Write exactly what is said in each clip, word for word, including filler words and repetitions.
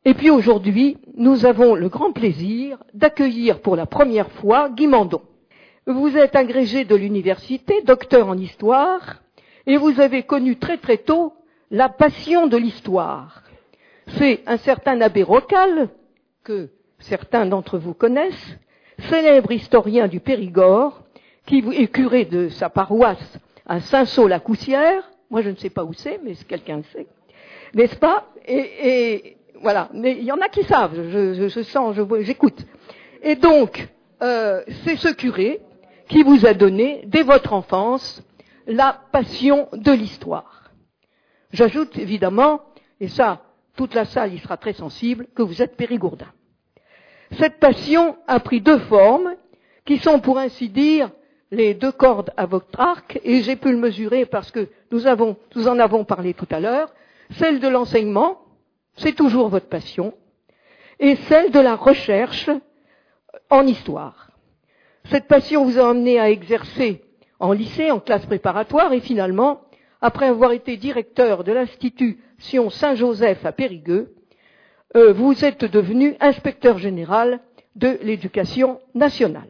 Et puis aujourd'hui, nous avons le grand plaisir d'accueillir pour la première fois Guy Mandon. Vous êtes agrégé de l'université, docteur en histoire, et vous avez connu très très tôt la passion de l'histoire. C'est un certain abbé Rocal, que certains d'entre vous connaissent, célèbre historien du Périgord, qui est curé de sa paroisse à Saint-Saul-la-Coussière. Moi, je ne sais pas où c'est, mais quelqu'un le sait. N'est-ce pas? et, et voilà. Mais il y en a qui savent. Je, je, je sens, je, j'écoute. Et donc, euh, c'est ce curé qui vous a donné, dès votre enfance, la passion de l'histoire. J'ajoute évidemment, et ça, toute la salle y sera très sensible, que vous êtes périgourdin. Cette passion a pris deux formes, qui sont, pour ainsi dire, les deux cordes à votre arc, et j'ai pu le mesurer parce que nous, avons, nous en avons parlé tout à l'heure, celle de l'enseignement, c'est toujours votre passion, et celle de la recherche en histoire. Cette passion vous a amené à exercer en lycée, en classe préparatoire, et finalement, après avoir été directeur de l'institution Saint-Joseph à Périgueux, euh, vous êtes devenu inspecteur général de l'éducation nationale.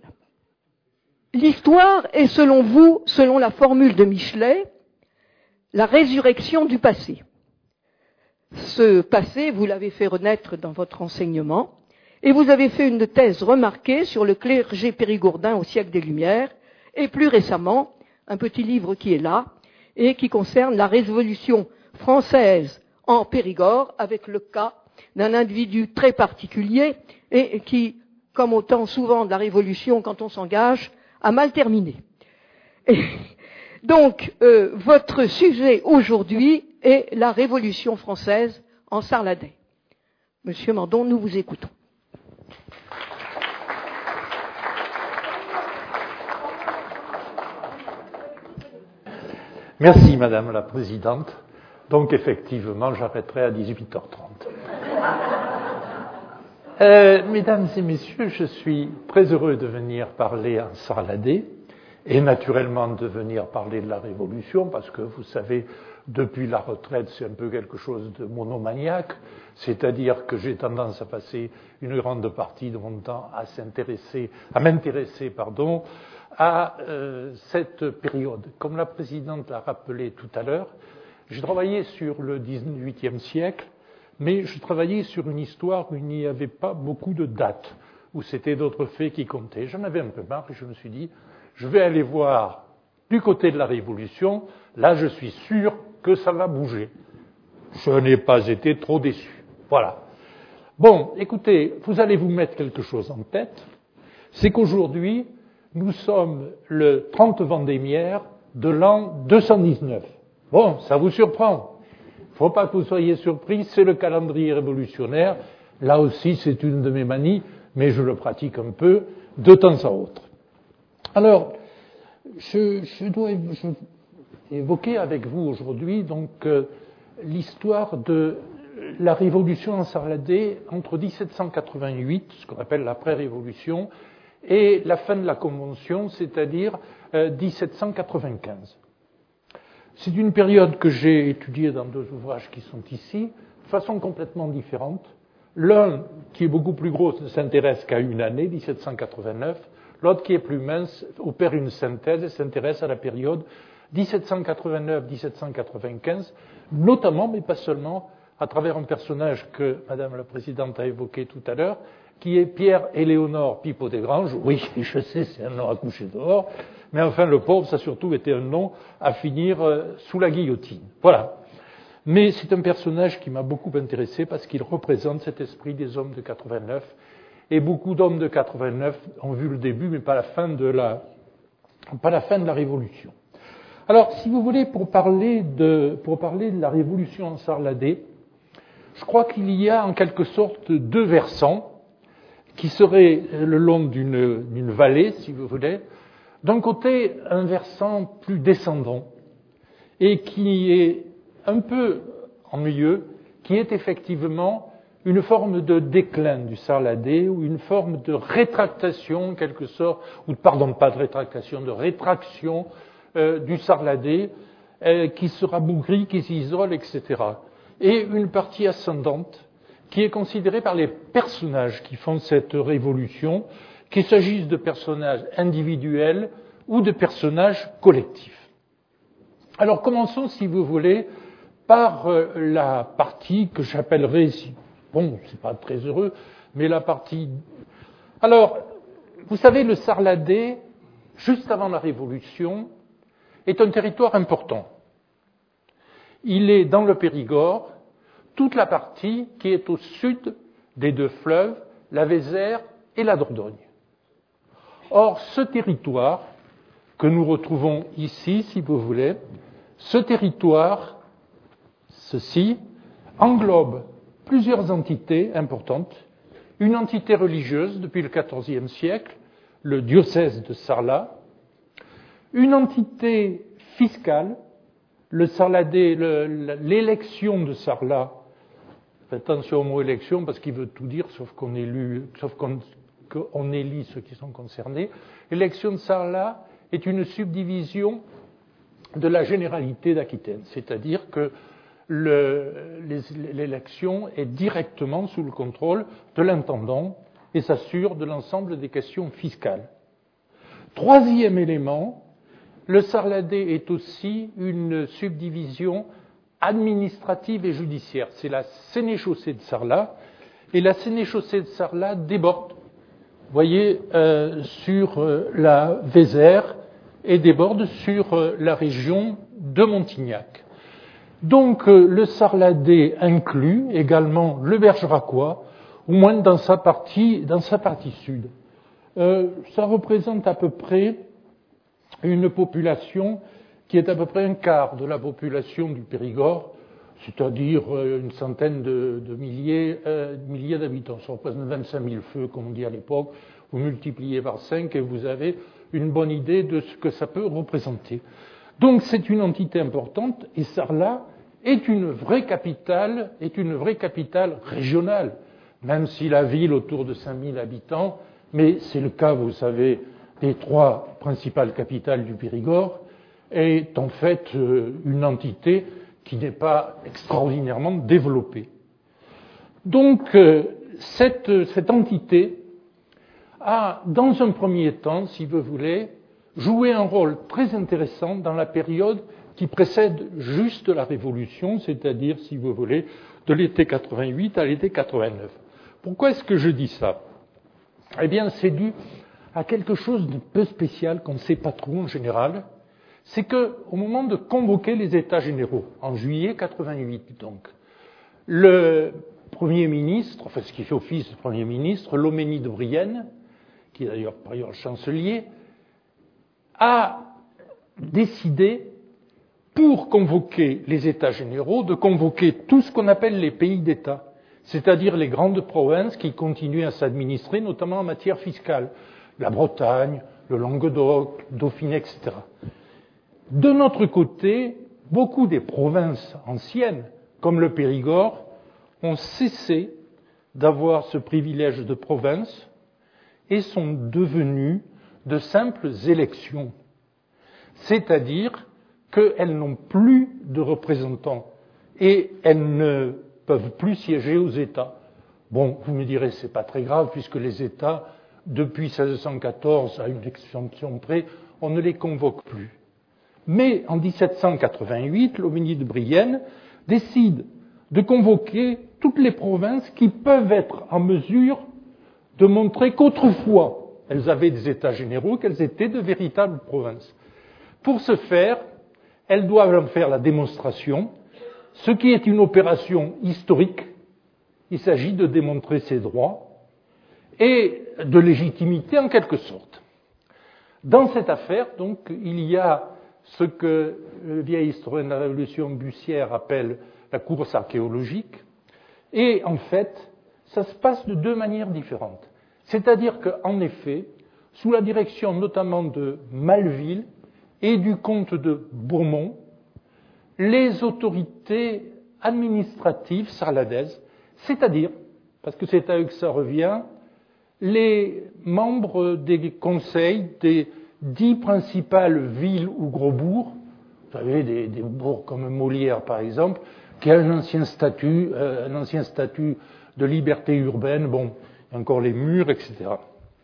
L'histoire est, selon vous, selon la formule de Michelet, la résurrection du passé. Ce passé, vous l'avez fait renaître dans votre enseignement, et vous avez fait une thèse remarquée sur le clergé périgourdin au siècle des Lumières, et plus récemment, un petit livre qui est là, et qui concerne la Révolution française en Périgord, avec le cas d'un individu très particulier, et qui, comme au temps souvent de la Révolution, quand on s'engage, a mal terminé. Et donc, euh, votre sujet aujourd'hui est la Révolution française en Sarladais. Monsieur Mandon, nous vous écoutons. Merci, Madame la Présidente. Donc, effectivement, j'arrêterai à dix-huit heures trente. Euh, mesdames et messieurs, je suis très heureux de venir parler en Sarladais et naturellement de venir parler de la Révolution parce que, vous savez, depuis la retraite, c'est un peu quelque chose de monomaniaque, c'est-à-dire que j'ai tendance à passer une grande partie de mon temps à s'intéresser, à m'intéresser, pardon, à euh, cette période. Comme la Présidente l'a rappelé tout à l'heure, j'ai travaillé sur le dix-huitième siècle, mais je travaillais sur une histoire où il n'y avait pas beaucoup de dates, où c'était d'autres faits qui comptaient. J'en avais un peu marre et je me suis dit, je vais aller voir du côté de la Révolution, là je suis sûr que ça va bouger. Je n'ai pas été trop déçu. Voilà. Bon, écoutez, vous allez vous mettre quelque chose en tête, c'est qu'aujourd'hui, nous sommes le trente Vendémiaire de l'an deux cent dix-neuf. Bon, ça vous surprend. Il ne faut pas que vous soyez surpris, c'est le calendrier révolutionnaire. Là aussi, c'est une de mes manies, mais je le pratique un peu de temps à autre. Alors, je, je dois je, évoquer avec vous aujourd'hui donc euh, l'histoire de la Révolution en Sarladais entre dix-sept cent quatre-vingt-huit, ce qu'on appelle l'après-révolution, et la fin de la Convention, c'est-à-dire euh, dix-sept cent quatre-vingt-quinze. C'est une période que j'ai étudiée dans deux ouvrages qui sont ici, de façon complètement différente. L'un, qui est beaucoup plus gros, ne s'intéresse qu'à une année, dix-sept cent quatre-vingt-neuf. L'autre, qui est plus mince, opère une synthèse et s'intéresse à la période dix-sept cent quatre-vingt-neuf à dix-sept cent quatre-vingt-quinze, notamment, mais pas seulement, à travers un personnage que Madame la Présidente a évoqué tout à l'heure, qui est Pierre-Éléonore Pipeau-Desgranges. Oui, je sais, c'est un nom à coucher dehors, mais enfin, le pauvre, ça a surtout été un nom à finir sous la guillotine. Voilà. Mais c'est un personnage qui m'a beaucoup intéressé parce qu'il représente cet esprit des hommes de quatre-vingt-neuf. Et beaucoup d'hommes de quatre-vingt-neuf ont vu le début, mais pas la fin de la, pas la fin de la Révolution. Alors, si vous voulez, pour parler de, pour parler de la Révolution en Sarladais, je crois qu'il y a en quelque sorte deux versants qui seraient le long d'une, d'une vallée, si vous voulez. D'un côté, un versant plus descendant et qui est un peu en milieu, qui est effectivement une forme de déclin du Sarladais ou une forme de rétractation, en quelque sorte, ou pardon, pas de rétractation, de rétraction euh, du Sarladais, euh, qui se rabougrit, qui s'isole, et cetera. Et une partie ascendante qui est considéré par les personnages qui font cette révolution, qu'il s'agisse de personnages individuels ou de personnages collectifs. Alors commençons, si vous voulez, par la partie que j'appellerai, bon, c'est pas très heureux, mais la partie... Alors, vous savez, le Sarladé, juste avant la Révolution, est un territoire important. Il est dans le Périgord, toute la partie qui est au sud des deux fleuves, la Vézère et la Dordogne. Or, ce territoire, que nous retrouvons ici, si vous voulez, ce territoire, ceci, englobe plusieurs entités importantes. Une entité religieuse depuis le quatorzième siècle, le diocèse de Sarlat, une entité fiscale, le Sarladé, le, l'élection de Sarlat. Attention au mot élection parce qu'il veut tout dire sauf qu'on élit, sauf qu'on, qu'on élit ceux qui sont concernés. L'élection de Sarlat est une subdivision de la généralité d'Aquitaine, c'est-à-dire que le, les, l'élection est directement sous le contrôle de l'intendant et s'assure de l'ensemble des questions fiscales. Troisième élément, le Sarladé est aussi une subdivision administrative et judiciaire. C'est la sénéchaussée de Sarlat, et la sénéchaussée de Sarlat déborde, vous voyez, euh, sur euh, la Vézère et déborde sur euh, la région de Montignac. Donc euh, le Sarladé inclut également le Bergeracois, au moins dans sa partie, dans sa partie sud. Euh, ça représente à peu près une population qui est à peu près un quart de la population du Périgord, c'est-à-dire une centaine de, de milliers, euh, milliers d'habitants. Ça représente vingt-cinq mille feux, comme on dit à l'époque. Vous multipliez par cinq et vous avez une bonne idée de ce que ça peut représenter. Donc c'est une entité importante et Sarlat est une vraie capitale, est une vraie capitale régionale, même si la ville autour de cinq mille habitants, mais c'est le cas, vous savez, des trois principales capitales du Périgord, est en fait une entité qui n'est pas extraordinairement développée. Donc cette, cette entité a, dans un premier temps, si vous voulez, joué un rôle très intéressant dans la période qui précède juste la Révolution, c'est-à-dire, si vous voulez, de l'été quatre-vingt-huit à l'été quatre-vingt-neuf. Pourquoi est-ce que je dis ça? Eh bien, c'est dû à quelque chose de peu spécial qu'on ne sait pas trop en général. C'est qu'au moment de convoquer les États généraux, en juillet quatre-vingt-huit donc, le Premier ministre, enfin ce qui fait office de Premier ministre, Loménie de Brienne, qui est d'ailleurs par ailleurs chancelier, a décidé, pour convoquer les États généraux, de convoquer tout ce qu'on appelle les pays d'État, c'est-à-dire les grandes provinces qui continuent à s'administrer, notamment en matière fiscale, la Bretagne, le Languedoc, Dauphiné, et cetera. De notre côté, beaucoup des provinces anciennes, comme le Périgord, ont cessé d'avoir ce privilège de province et sont devenues de simples élections. C'est-à-dire qu'elles n'ont plus de représentants et elles ne peuvent plus siéger aux États. Bon, vous me direz, c'est pas très grave puisque les États, depuis seize cent quatorze, à une exception près, on ne les convoque plus. Mais en dix-sept cent quatre-vingt-huit, Loménie de Brienne décide de convoquer toutes les provinces qui peuvent être en mesure de montrer qu'autrefois elles avaient des États généraux, qu'elles étaient de véritables provinces. Pour ce faire, elles doivent en faire la démonstration, ce qui est une opération historique. Il s'agit de démontrer ses droits et de légitimité en quelque sorte. Dans cette affaire, donc, il y a ce que le vieil historien de la Révolution, Bussière, appelle la course archéologique, et en fait, ça se passe de deux manières différentes. C'est-à-dire qu'en effet, sous la direction notamment de Malville et du comte de Beaumont, les autorités administratives sarladaises, c'est-à-dire, parce que c'est à eux que ça revient, les membres des conseils des dix principales villes ou gros bourgs, vous savez, des, des bourgs comme Molière par exemple, qui a un ancien statut, euh, un ancien statut de liberté urbaine, bon, il y a encore les murs, et cetera.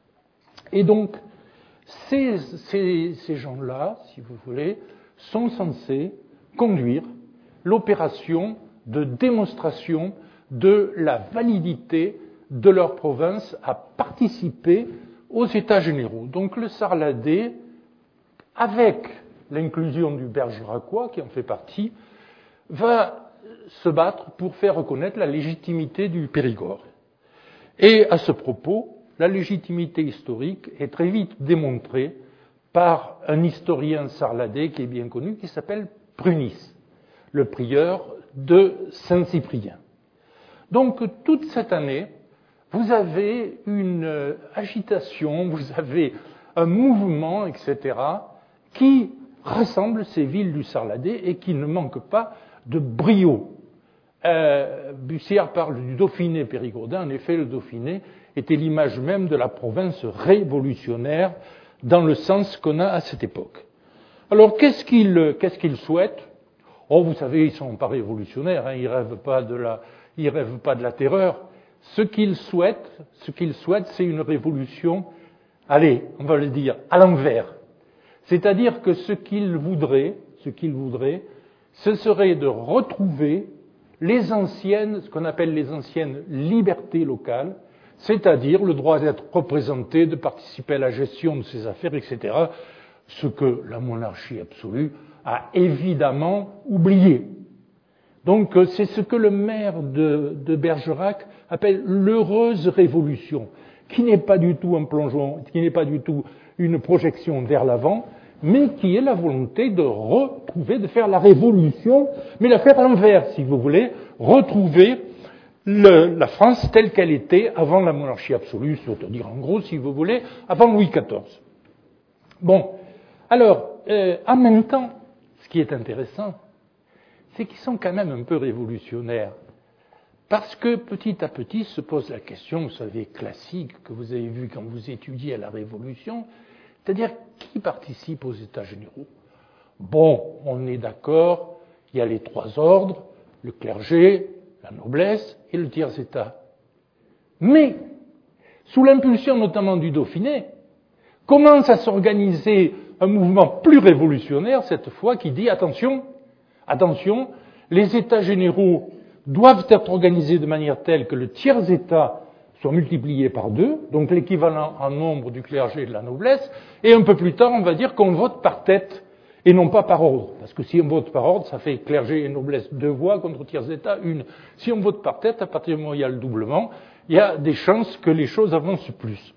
Et donc, ces, ces, ces gens-là, si vous voulez, sont censés conduire l'opération de démonstration de la validité de leur province à participer aux États généraux. Donc le Sarladé, avec l'inclusion du Bergeracois, qui en fait partie, va se battre pour faire reconnaître la légitimité du Périgord. Et à ce propos, la légitimité historique est très vite démontrée par un historien sarladé qui est bien connu, qui s'appelle Prunis, le prieur de Saint-Cyprien. Donc, toute cette année, vous avez une agitation, vous avez un mouvement, et cetera, qui rassemble ces villes du Sarladé et qui ne manque pas de brio. Euh, Bussière parle du Dauphiné périgourdin. En effet, le Dauphiné était l'image même de la province révolutionnaire dans le sens qu'on a à cette époque. Alors, qu'est-ce qu'ils, qu'est-ce qu'ils souhaitent ? Oh, vous savez, ils ne sont pas révolutionnaires, hein, ils ne rêvent pas de la, ils rêvent pas de la terreur. Ce qu'ils souhaitent, ce qu'ils souhaitent, c'est une révolution, allez, on va le dire, à l'envers. C'est-à-dire que ce qu'ils voudraient, ce qu'ils voudraient, ce serait de retrouver les anciennes, ce qu'on appelle les anciennes libertés locales, c'est-à-dire le droit d'être représenté, de participer à la gestion de ses affaires, et cetera, ce que la monarchie absolue a évidemment oublié. Donc c'est ce que le maire de, de Bergerac appelle l'heureuse révolution, qui n'est pas du tout un plongeon, qui n'est pas du tout une projection vers l'avant, mais qui est la volonté de retrouver, de faire la révolution, mais la faire à l'envers, si vous voulez, retrouver le, la France telle qu'elle était avant la monarchie absolue, c'est-à-dire en gros, si vous voulez, avant Louis quatorze. Bon, alors, euh, en même temps, ce qui est intéressant, c'est qu'ils sont quand même un peu révolutionnaires. Parce que petit à petit se pose la question, vous savez, classique, que vous avez vu quand vous étudiez la Révolution, c'est-à-dire qui participe aux États généraux. Bon, on est d'accord, il y a les trois ordres, le clergé, la noblesse et le tiers-État. Mais, sous l'impulsion notamment du Dauphiné, commence à s'organiser un mouvement plus révolutionnaire, cette fois, qui dit, attention, attention, les États généraux doivent être organisés de manière telle que le tiers-État soit multiplié par deux, donc l'équivalent en nombre du clergé et de la noblesse, et un peu plus tard, on va dire qu'on vote par tête et non pas par ordre. Parce que si on vote par ordre, ça fait clergé et noblesse deux voix contre tiers-État une. Si on vote par tête, à partir du moment où il y a le doublement, il y a des chances que les choses avancent plus.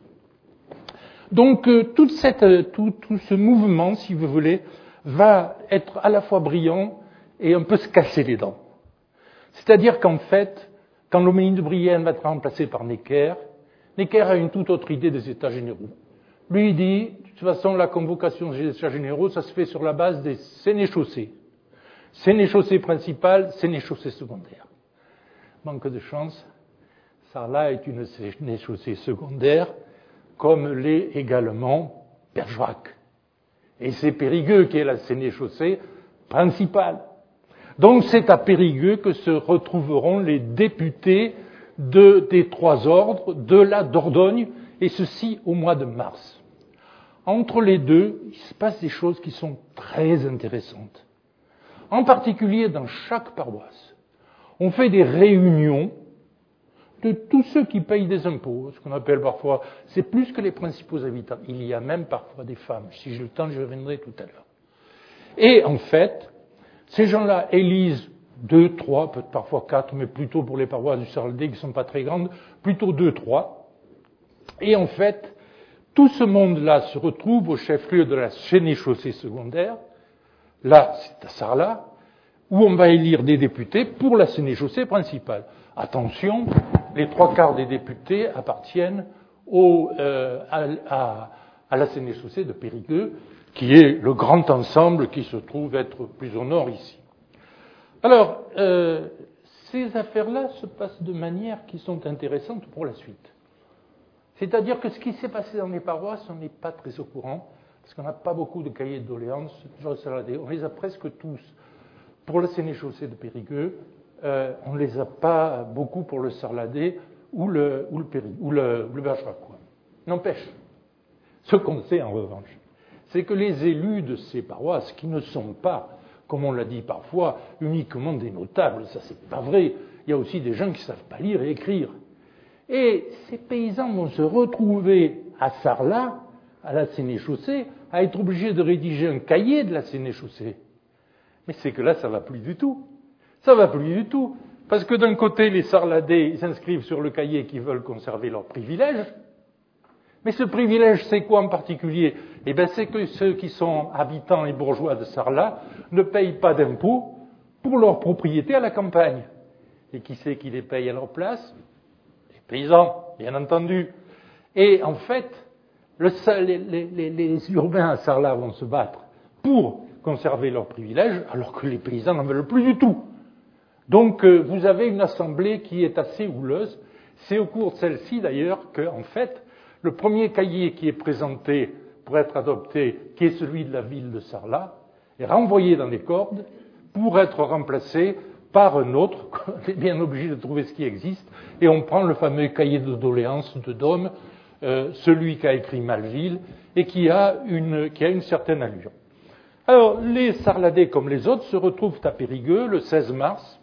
Donc euh, toute cette, euh, tout, tout ce mouvement, si vous voulez, va être à la fois brillant et un peu se casser les dents. C'est-à-dire qu'en fait, quand l'Homénie de Brienne va être remplacé par Necker, Necker a une toute autre idée des États généraux. Lui, il dit, de toute façon, la convocation des États généraux, ça se fait sur la base des sénéchaussées. Sénéchaussée principale, sénéchaussée secondaire. Manque de chance, Sarlat est une sénéchaussée secondaire, comme l'est également Bergerac. Et c'est Périgueux qui est la sénéchaussée principale. Donc c'est à Périgueux que se retrouveront les députés de, des trois ordres, de la Dordogne, et ceci au mois de mars. Entre les deux, il se passe des choses qui sont très intéressantes. En particulier dans chaque paroisse, on fait des réunions de tous ceux qui payent des impôts, ce qu'on appelle parfois, c'est plus que les principaux habitants. Il y a même parfois des femmes. Si j'ai le temps, je reviendrai tout à l'heure. Et en fait, ces gens-là élisent deux, trois, peut-être parfois quatre, mais plutôt pour les paroisses du Sarladé qui ne sont pas très grandes, plutôt deux, trois. Et en fait, tout ce monde-là se retrouve au chef-lieu de la sénéchaussée secondaire, là, c'est à Sarlat, où on va élire des députés pour la sénéchaussée principale. Attention, les trois quarts des députés appartiennent au, euh, à, à, à la sénéchaussée de Périgueux, qui est le grand ensemble qui se trouve être plus au nord ici. Alors, euh, ces affaires-là se passent de manière qui sont intéressantes pour la suite. C'est-à-dire que ce qui s'est passé dans les paroisses, on n'est pas très au courant, parce qu'on n'a pas beaucoup de cahiers de doléances. On les a presque tous pour la sénéchaussée de Périgueux, euh, on ne les a pas beaucoup pour le Sarladé ou le, ou le, Péri, ou le, le Bergeracois. N'empêche, ce qu'on sait en revanche, c'est que les élus de ces paroisses, qui ne sont pas, comme on l'a dit parfois, uniquement des notables, ça c'est pas vrai, il y a aussi des gens qui ne savent pas lire et écrire. Et ces paysans vont se retrouver à Sarlat, à la Sénéchaussée, à être obligés de rédiger un cahier de la Sénéchaussée. Mais c'est que là, ça ne va plus du tout. Ça ne va plus du tout. Parce que d'un côté, les Sarladais ils s'inscrivent sur le cahier qu'ils veulent conserver leurs privilèges. Mais ce privilège, c'est quoi en particulier? Eh bien, c'est que ceux qui sont habitants et bourgeois de Sarlat ne payent pas d'impôts pour leur propriété à la campagne. Et qui c'est qui les paye à leur place? Les paysans, bien entendu. Et en fait, le, les, les, les urbains à Sarlat vont se battre pour conserver leurs privilèges, alors que les paysans n'en veulent plus du tout. Donc, euh, vous avez une assemblée qui est assez houleuse. C'est au cours de celle-ci, d'ailleurs, qu'en fait, le premier cahier qui est présenté pour être adopté, qui est celui de la ville de Sarlat, est renvoyé dans les cordes pour être remplacé par un autre. On est bien obligé de trouver ce qui existe, et on prend le fameux cahier de doléances de Dôme, euh, celui qu'a écrit Malville, et qui a une, qui a une certaine allure. Alors, les Sarladais, comme les autres, se retrouvent à Périgueux le seize mars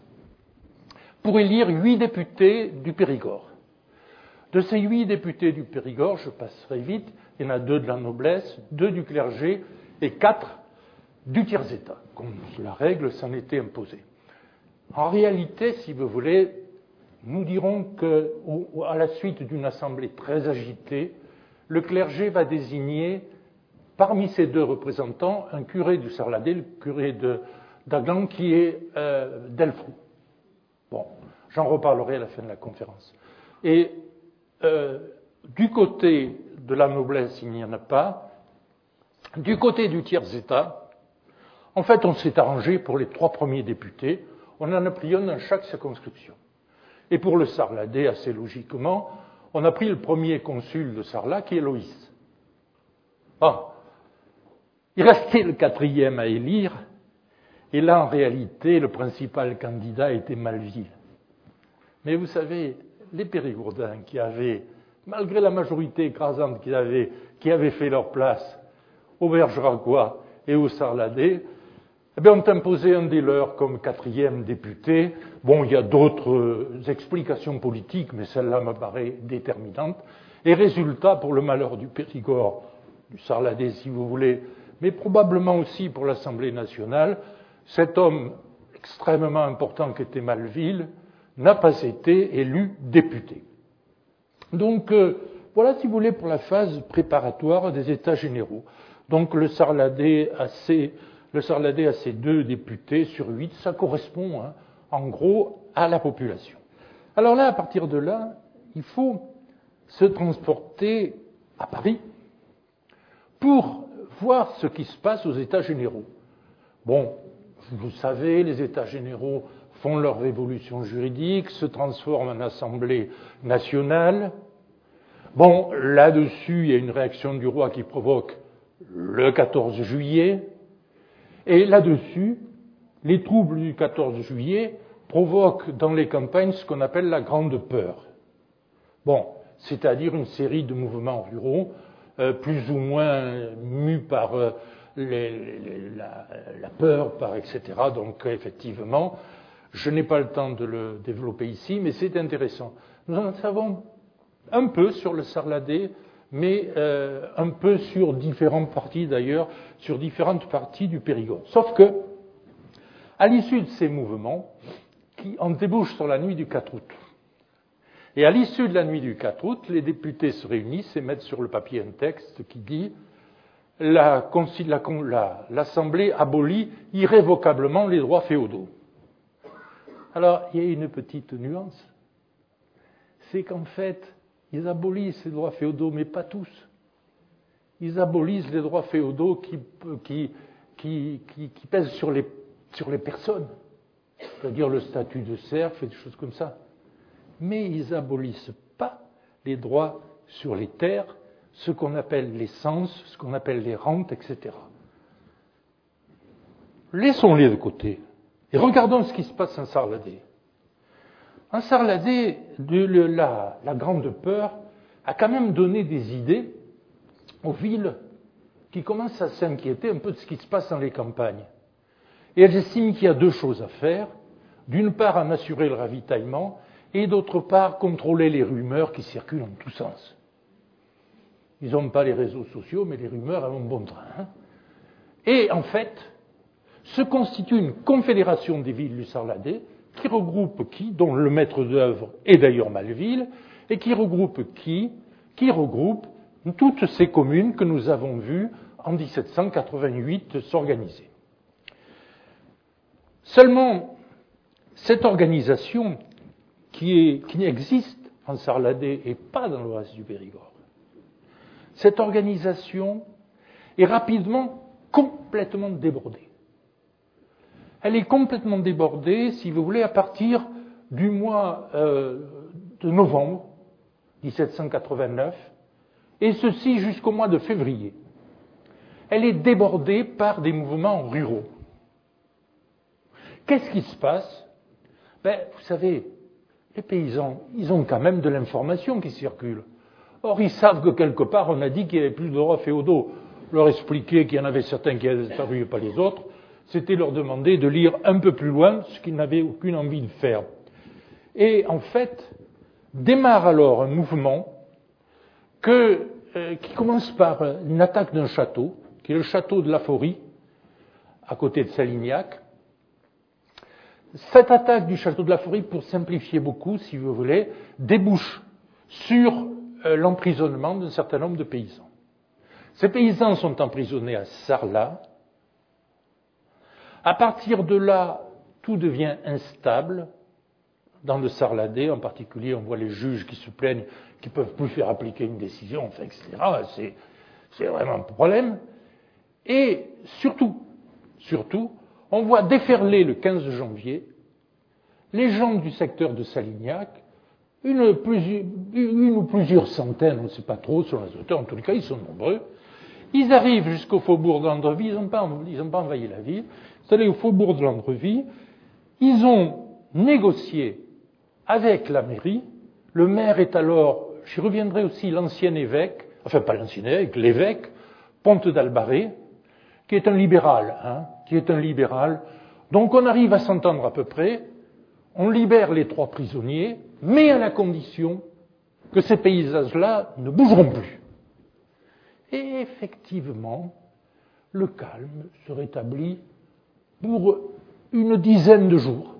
pour élire huit députés du Périgord. De ces huit députés du Périgord, je passerai vite, il y en a deux de la noblesse, deux du clergé et quatre du tiers-état, comme la règle s'en était imposée. En réalité, si vous voulez, nous dirons qu'à la suite d'une assemblée très agitée, le clergé va désigner parmi ces deux représentants un curé du Sarladais, le curé de d'Aglan, qui est euh, Delfroux. Bon, j'en reparlerai à la fin de la conférence. Et euh, du côté de la noblesse, il n'y en a pas. Du côté du tiers-état, en fait, on s'est arrangé pour les trois premiers députés. On en a pris un dans chaque circonscription. Et pour le Sarladais, assez logiquement, on a pris le premier consul de Sarlat, qui est Loïs. Bon. Il restait le quatrième à élire, et là, en réalité, le principal candidat était Malville. Mais vous savez, les Périgourdins qui avaient, malgré la majorité écrasante qu'ils avaient, qui avaient fait leur place aux Bergeracois et aux Sarladais, eh bien, ont imposé un des leurs comme quatrième député. Bon, il y a d'autres explications politiques, mais celle-là me paraît déterminante. Et résultat, pour le malheur du Périgord, du Sarladais, si vous voulez, mais probablement aussi pour l'Assemblée nationale, cet homme extrêmement important qu'était Malville n'a pas été élu député. Donc, euh, voilà, si vous voulez, pour la phase préparatoire des États généraux. Donc, le Sarladais a ses, le Sarladais a ses deux députés sur huit, ça correspond, hein, en gros, à la population. Alors là, à partir de là, il faut se transporter à Paris pour voir ce qui se passe aux États généraux. Bon, vous savez, les États généraux font leur révolution juridique, se transforment en Assemblée nationale. Bon, là-dessus, il y a une réaction du roi qui provoque le quatorze juillet. Et là-dessus, les troubles du quatorze juillet provoquent dans les campagnes ce qu'on appelle la Grande Peur. Bon, c'est-à-dire une série de mouvements ruraux Euh, plus ou moins mus par euh, les, les, la, la peur, par et cetera. Donc, effectivement, je n'ai pas le temps de le développer ici, mais c'est intéressant. Nous en savons un peu sur le Sarladais, mais euh, un peu sur différentes parties, d'ailleurs, sur différentes parties du Périgord. Sauf que, à l'issue de ces mouvements, qui en débouchent sur la nuit du quatre août, et à l'issue de la nuit du quatre août, les députés se réunissent et mettent sur le papier un texte qui dit la, la, l'Assemblée abolit irrévocablement les droits féodaux. Alors, il y a une petite nuance. C'est qu'en fait, ils abolissent les droits féodaux, mais pas tous. Ils abolissent les droits féodaux qui, qui, qui, qui, qui pèsent sur les, sur les personnes, c'est-à-dire le statut de serf et des choses comme ça. Mais ils n'abolissent pas les droits sur les terres, ce qu'on appelle les censes, ce qu'on appelle les rentes, et cetera. Laissons-les de côté et regardons ce qui se passe en Sarladais. en Sarladé, de, le, la, la grande peur a quand même donné des idées aux villes qui commencent à s'inquiéter un peu de ce qui se passe dans les campagnes. Et elles estiment qu'il y a deux choses à faire. D'une part, en assurer le ravitaillement, et d'autre part, contrôler les rumeurs qui circulent en tous sens. Ils n'ont pas les réseaux sociaux, mais les rumeurs, elles vont bon train. Hein. Et en fait, se constitue une confédération des villes du Sarladé, qui regroupe qui, dont le maître d'œuvre est d'ailleurs Malville, et qui regroupe qui, qui regroupe toutes ces communes que nous avons vues en dix-sept cent quatre-vingt-huit s'organiser. Seulement, cette organisation qui, est, qui existe en Sarladé et pas dans le reste du Périgord, cette organisation est rapidement complètement débordée. Elle est complètement débordée, si vous voulez, à partir du mois euh, de novembre dix-sept cent quatre-vingt-neuf, et ceci jusqu'au mois de février. Elle est débordée par des mouvements ruraux. Qu'est-ce qui se passe? Ben, vous savez, les paysans, ils ont quand même de l'information qui circule. Or, ils savent que quelque part, on a dit qu'il n'y avait plus de droits féodaux. Leur expliquer qu'il y en avait certains qui n'avaient disparu et pas les autres, c'était leur demander de lire un peu plus loin ce qu'ils n'avaient aucune envie de faire. Et en fait, démarre alors un mouvement que, euh, qui commence par une attaque d'un château, qui est le château de La Forie, à côté de Salignac. Cette attaque du château de La Forie, pour simplifier beaucoup, si vous voulez, débouche sur euh, l'emprisonnement d'un certain nombre de paysans. Ces paysans sont emprisonnés à Sarlat. À partir de là, tout devient instable. Dans le Sarladais, en particulier, on voit les juges qui se plaignent, qui ne peuvent plus faire appliquer une décision, enfin, et cetera. C'est, c'est vraiment un problème. Et surtout, surtout, on voit déferler le quinze janvier les gens du secteur de Salignac, une, plusieurs, une ou plusieurs centaines, on ne sait pas trop, selon les auteurs, en tous les cas, ils sont nombreux. Ils arrivent jusqu'au faubourg de Landrevie, ils n'ont pas, ils n'ont pas envahi la ville, ils sont allés au faubourg de Landrevie, ils ont négocié avec la mairie, le maire est alors, j'y reviendrai aussi, l'ancien évêque, enfin pas l'ancien évêque, l'évêque, Ponte d'Albaré, qui est un libéral, hein, qui est un libéral. Donc on arrive à s'entendre à peu près, on libère les trois prisonniers, mais à la condition que ces paysages-là ne bougeront plus. Et effectivement, le calme se rétablit pour une dizaine de jours.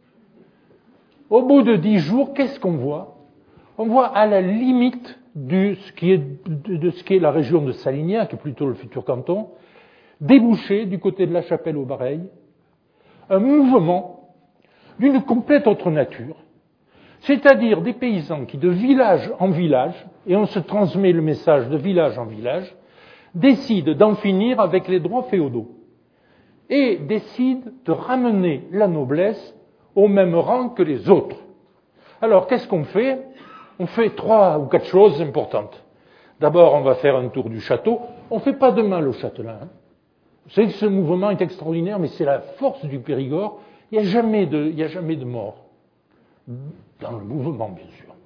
Au bout de dix jours, qu'est-ce qu'on voit? On voit à la limite de ce qui est, de ce qui est la région de Salignac, qui est plutôt le futur canton, déboucher du côté de la Chapelle-au-Bareil un mouvement d'une complète autre nature, c'est-à-dire des paysans qui, de village en village, et on se transmet le message de village en village, décident d'en finir avec les droits féodaux et décident de ramener la noblesse au même rang que les autres. Alors, qu'est-ce qu'on fait? On fait trois ou quatre choses importantes. D'abord, on va faire un tour du château. On ne fait pas de mal au châtelain. Hein. Vous savez que ce mouvement est extraordinaire, mais c'est la force du Périgord. Il n'y a jamais de, il n'y a jamais de mort. Dans le mouvement, bien sûr.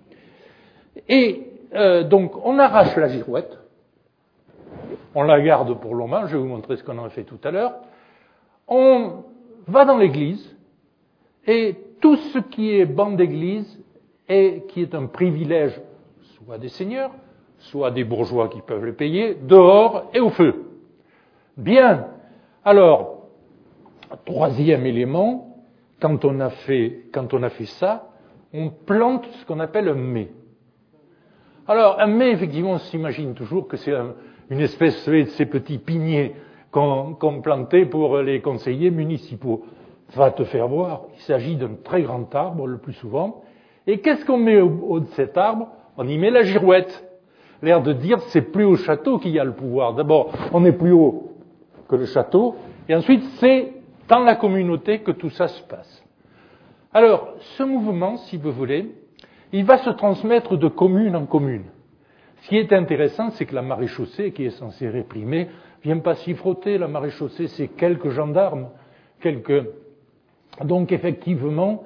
Et euh, donc, on arrache la girouette. On la garde pour l'hommage. Je vais vous montrer ce qu'on en a fait tout à l'heure. On va dans l'église. Et tout ce qui est banc d'église, et qui est un privilège, soit des seigneurs, soit des bourgeois qui peuvent le payer, dehors et au feu. Bien. Alors, troisième élément, quand on a fait, quand on a fait ça, on plante ce qu'on appelle un mets. Alors, un mets, effectivement, on s'imagine toujours que c'est un, une espèce de ces petits piniers qu'on, qu'on plantait pour les conseillers municipaux. Va te faire voir, il s'agit d'un très grand arbre, le plus souvent. Et qu'est-ce qu'on met au haut de cet arbre? On y met la girouette. L'air de dire, c'est plus au château qu'il y a le pouvoir. D'abord, on est plus haut que le château, et ensuite, c'est dans la communauté que tout ça se passe. Alors, ce mouvement, si vous voulez, il va se transmettre de commune en commune. Ce qui est intéressant, c'est que la maréchaussée, qui est censée réprimer, vient pas s'y frotter. La maréchaussée, c'est quelques gendarmes, quelques... Donc, effectivement,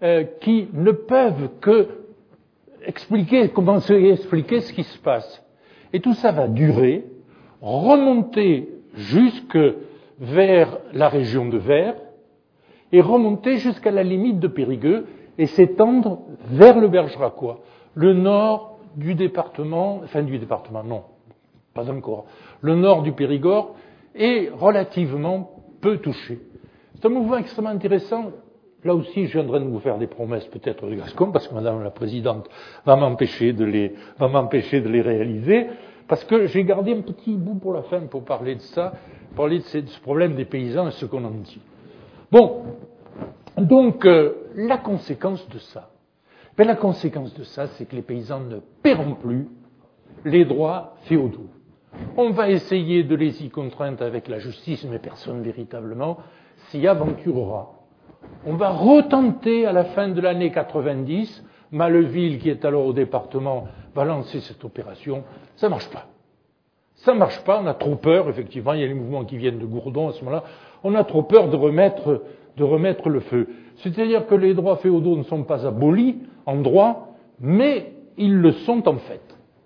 euh, qui ne peuvent que expliquer, commencer à expliquer ce qui se passe. Et tout ça va durer, remonter jusque vers la région de Vers, et remonter jusqu'à la limite de Périgueux, et s'étendre vers le Bergeracois, le nord du département, enfin du département, non, pas encore, le nord du Périgord est relativement peu touché. C'est un mouvement extrêmement intéressant. Là aussi, je viendrai de vous faire des promesses peut-être de Gascon, parce que Madame la Présidente va m'empêcher de les, va m'empêcher de les réaliser, parce que j'ai gardé un petit bout pour la fin pour parler de ça, parler de ce problème des paysans et ce qu'on en dit. Bon, donc euh, la conséquence de ça, ben, la conséquence de ça, c'est que les paysans ne paieront plus les droits féodaux. On va essayer de les y contraindre avec la justice, mais personne véritablement s'y aventurera. On va retenter à la fin de l'année quatre-vingt-dix, Maleville, qui est alors au département, va lancer cette opération. Ça ne marche pas. Ça ne marche pas, on a trop peur, effectivement, il y a les mouvements qui viennent de Gourdon à ce moment-là, on a trop peur de remettre, de remettre le feu. C'est-à-dire que les droits féodaux ne sont pas abolis en droit, mais ils le sont en fait.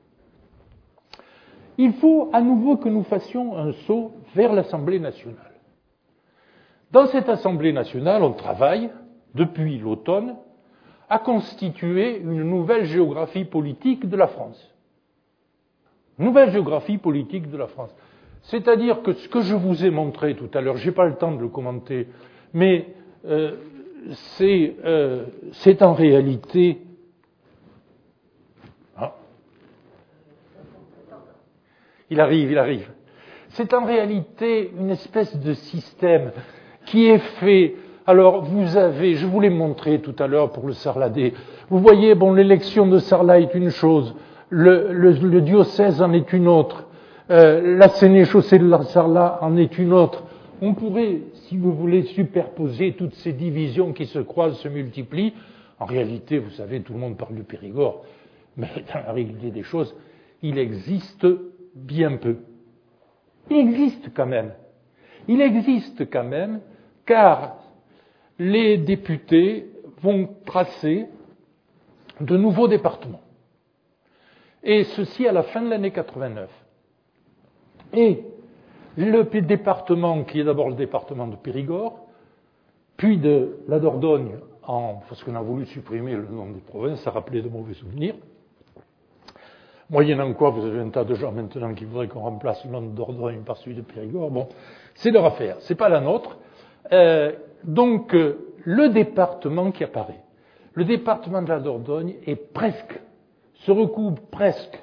Il faut à nouveau que nous fassions un saut vers l'Assemblée nationale. Dans cette Assemblée nationale, on travaille, depuis l'automne, à constituer une nouvelle géographie politique de la France. Nouvelle géographie politique de la France. C'est-à-dire que ce que je vous ai montré tout à l'heure, je n'ai pas le temps de le commenter, mais euh, c'est, euh, c'est en réalité... Ah. Il arrive, il arrive. C'est en réalité une espèce de système qui est fait. Alors, vous avez, je vous l'ai montré tout à l'heure pour le Sarladais. Vous voyez, bon, l'élection de Sarlat est une chose, le, le, le diocèse en est une autre, euh, la sénéchaussée de la Sarlat en est une autre. On pourrait, si vous voulez, superposer toutes ces divisions qui se croisent, se multiplient. En réalité, vous savez, tout le monde parle du Périgord, mais dans la réalité des choses, il existe bien peu. Il existe quand même. Il existe quand même, car les députés vont tracer de nouveaux départements. Et ceci à la fin de l'année quatre-vingt-neuf. Et le département, qui est d'abord le département de Périgord, puis de la Dordogne, en, parce qu'on a voulu supprimer le nom des provinces, ça rappelait de mauvais souvenirs. Moyennant quoi, vous avez un tas de gens maintenant qui voudraient qu'on remplace le nom de Dordogne par celui de Périgord. Bon, c'est leur affaire, c'est pas la nôtre. Euh, donc, euh, le département qui apparaît, le département de la Dordogne est presque, se recoupe presque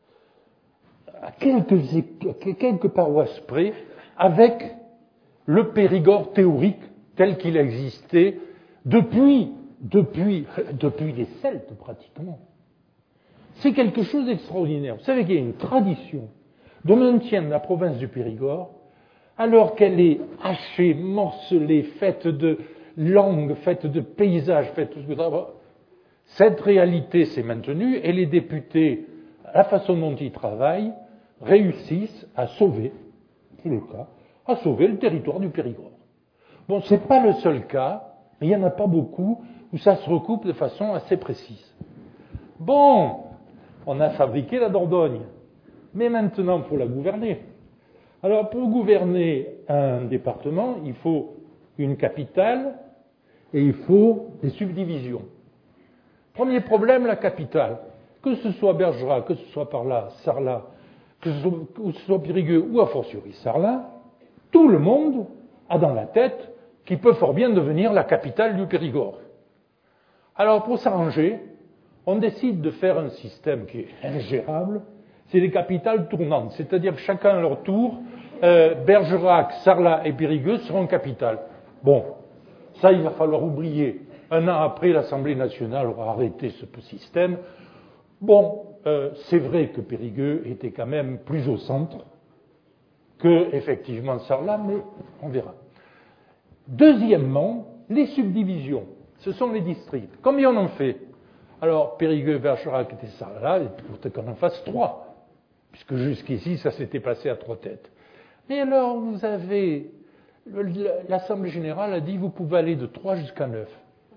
à quelques, quelques paroisses près avec le Périgord théorique tel qu'il existait depuis, depuis, depuis les Celtes pratiquement. C'est quelque chose d'extraordinaire. Vous savez qu'il y a une tradition de maintien de la province du Périgord alors qu'elle est hachée, morcelée, faite de langues, faite de paysages, faite de... Cette réalité s'est maintenue et les députés, la façon dont ils travaillent, réussissent à sauver, c'est le cas, à sauver le territoire du Périgord. Bon, ce n'est pas le seul cas, mais il n'y en a pas beaucoup où ça se recoupe de façon assez précise. Bon, on a fabriqué la Dordogne, mais maintenant, il faut la gouverner. Alors, pour gouverner un département, il faut une capitale et il faut des subdivisions. Premier problème, la capitale. Que ce soit Bergerac, que ce soit par là, Sarlat, que ce soit, que ce soit Périgueux ou a fortiori Sarlat, tout le monde a dans la tête qu'il peut fort bien devenir la capitale du Périgord. Alors, pour s'arranger, on décide de faire un système qui est ingérable, c'est des capitales tournantes, c'est-à-dire que chacun à leur tour, euh, Bergerac, Sarlat et Périgueux seront capitales. Bon, ça il va falloir oublier. Un an après, l'Assemblée nationale aura arrêté ce système. Bon, euh, c'est vrai que Périgueux était quand même plus au centre que, effectivement, Sarlat, mais on verra. Deuxièmement, les subdivisions. Ce sont les districts. Combien on en fait? Alors, Périgueux, Bergerac et Sarlat, il faut qu'on en fasse trois, puisque jusqu'ici, ça s'était passé à trois têtes. Et alors, vous avez... L'Assemblée générale a dit, vous pouvez aller de trois jusqu'à neuf.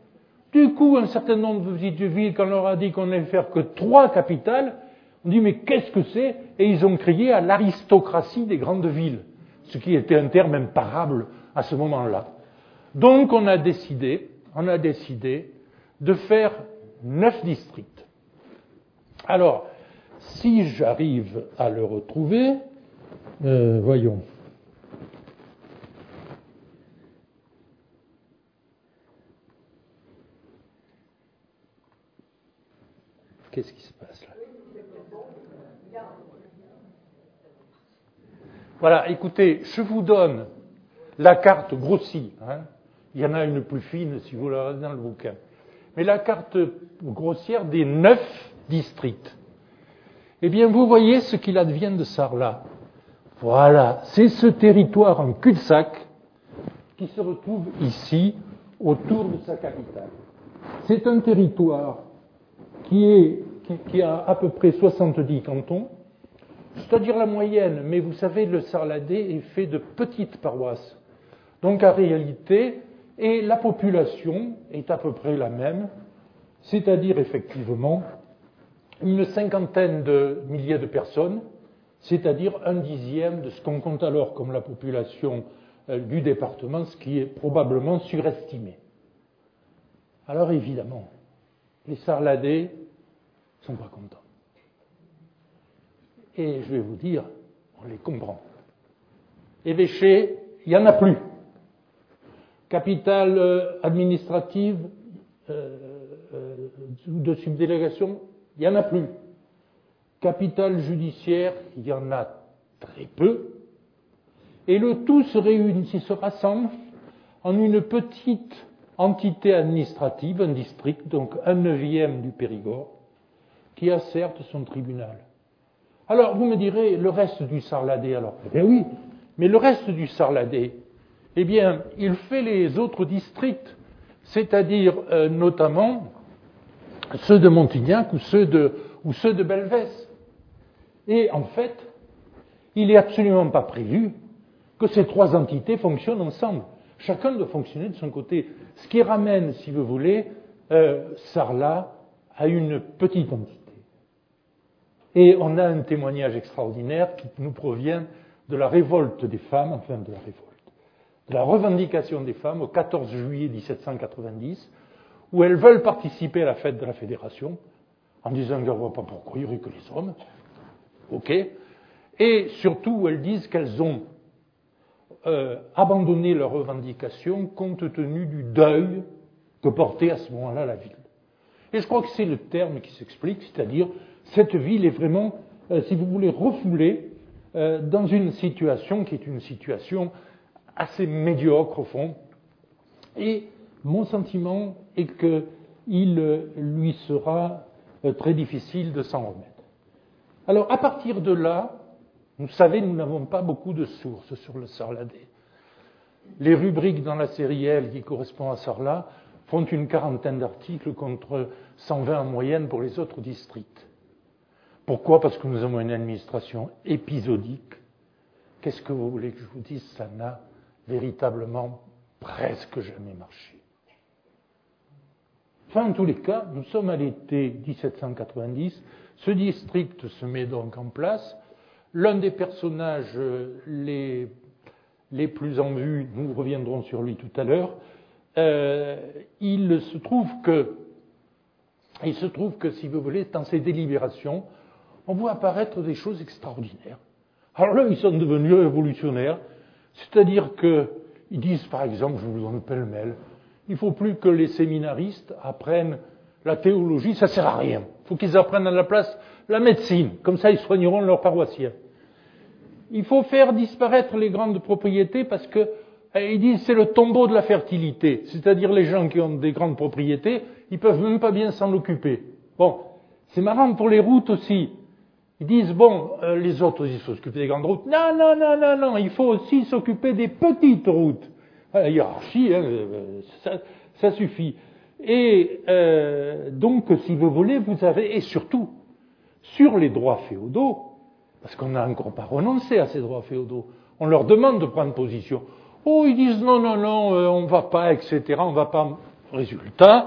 Du coup, un certain nombre de petites villes, quand on leur a dit qu'on n'allait faire que trois capitales, on dit mais qu'est-ce que c'est? Et ils ont crié à l'aristocratie des grandes villes, ce qui était un terme imparable à ce moment-là. Donc on a décidé, on a décidé de faire neuf districts. Alors, si j'arrive à le retrouver, euh, voyons. Qu'est-ce qui se passe là? Voilà, écoutez, je vous donne la carte grossie. Hein. Il y en a une plus fine si vous la regardez dans le bouquin. Mais la carte grossière des neuf districts. Eh bien, vous voyez ce qu'il advient de Sarlat. Voilà, c'est ce territoire en cul-de-sac qui se retrouve ici, autour de sa capitale. C'est un territoire qui, est, qui, qui a à peu près soixante-dix cantons, c'est-à-dire la moyenne, mais vous savez, le Sarladais est fait de petites paroisses. Donc, en réalité, et la population est à peu près la même, c'est-à-dire effectivement une cinquantaine de milliers de personnes, c'est-à-dire un dixième de ce qu'on compte alors comme la population euh, du département, ce qui est probablement surestimé. Alors évidemment, les Sarladais ne sont pas contents. Et je vais vous dire, on les comprend. Évêché, il n'y en a plus. Capitale euh, administrative euh, euh, de subdélégation, il n'y en a plus. Capitale judiciaire, il y en a très peu. Et le tout se réunit, se rassemble en une petite entité administrative, un district, donc un neuvième du Périgord, qui a certes son tribunal. Alors, vous me direz, le reste du Sarladais, alors? Eh bien oui, mais le reste du Sarladais, eh bien, il fait les autres districts, c'est-à-dire euh, notamment ceux de Montignac ou ceux de, ou ceux de Belvès. Et en fait, il n'est absolument pas prévu que ces trois entités fonctionnent ensemble. Chacun doit fonctionner de son côté. Ce qui ramène, si vous voulez, euh, Sarlat à une petite entité. Et on a un témoignage extraordinaire qui nous provient de la révolte des femmes, enfin de la révolte, de la revendication des femmes au quatorze juillet dix-sept cent quatre-vingt-dix, où elles veulent participer à la fête de la Fédération, en disant qu'elles ne voient pas pourquoi il n'y aurait que les hommes. OK. Et surtout, elles disent qu'elles ont euh, abandonné leurs revendications compte tenu du deuil que portait à ce moment-là la ville. Et je crois que c'est le terme qui s'explique, c'est-à-dire cette ville est vraiment, euh, si vous voulez, refoulée euh, dans une situation qui est une situation assez médiocre au fond. Et mon sentiment est qu'il euh, lui sera euh, très difficile de s'en remettre. Alors, à partir de là, vous savez, nous n'avons pas beaucoup de sources sur le Sarladais. Les rubriques dans la série L qui correspond à Sarlat font une quarantaine d'articles contre cent vingt en moyenne pour les autres districts. Pourquoi? Parce que nous avons une administration épisodique. Qu'est-ce que vous voulez que je vous dise? Ça n'a véritablement presque jamais marché. Enfin, en tous les cas, nous sommes à l'été dix-sept cent quatre-vingt-dix. Ce district se met donc en place. L'un des personnages les, les plus en vue, nous reviendrons sur lui tout à l'heure, euh, il se trouve que, il se trouve que, si vous voulez, dans ces délibérations, on voit apparaître des choses extraordinaires. Alors là, ils sont devenus révolutionnaires, c'est-à-dire qu'ils disent, par exemple, je vous donne pêle-mêle, il ne faut plus que les séminaristes apprennent la théologie, ça ne sert à rien. Il faut qu'ils apprennent à la place la médecine, comme ça ils soigneront leurs paroissiens. Il faut faire disparaître les grandes propriétés parce que, ils disent, c'est le tombeau de la fertilité, c'est-à-dire les gens qui ont des grandes propriétés, ils ne peuvent même pas bien s'en occuper. Bon, c'est marrant pour les routes aussi. Ils disent, bon, euh, les autres, ils s'occupent des grandes routes. Non, non, non, non, non, il faut aussi s'occuper des petites routes. La hiérarchie, hein, ça, ça suffit. Et euh, donc, si vous voulez, vous avez, et surtout, sur les droits féodaux, parce qu'on n'a encore pas renoncé à ces droits féodaux, on leur demande de prendre position. Oh, ils disent non, non, non, euh, on ne va pas, et cetera, on ne va pas. Résultat,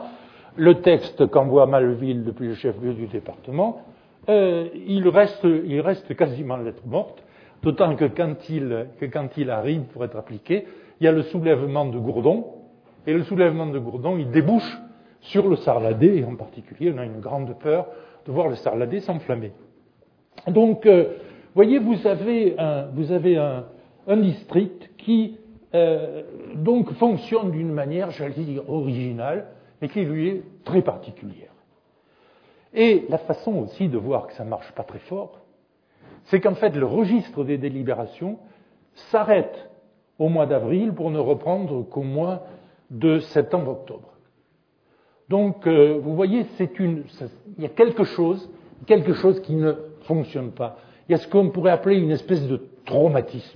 le texte qu'envoie Malville depuis le chef-lieu du département, euh, il, reste, il reste quasiment lettre morte, d'autant que quand, il, que quand il arrive pour être appliqué, il y a le soulèvement de Gourdon, et le soulèvement de Gourdon, il débouche sur le Sarladé, et en particulier, on a une grande peur de voir le Sarladé s'enflammer. Donc, euh, vous voyez, vous avez un, vous avez un, un district qui euh, donc fonctionne d'une manière, j'allais dire, originale, mais qui lui est très particulière. Et la façon aussi de voir que ça ne marche pas très fort, c'est qu'en fait le registre des délibérations s'arrête au mois d'avril pour ne reprendre qu'au mois de septembre-octobre. Donc euh, vous voyez, c'est une, ça, il y a quelque chose, quelque chose qui ne fonctionne pas. Il y a ce qu'on pourrait appeler une espèce de traumatisme.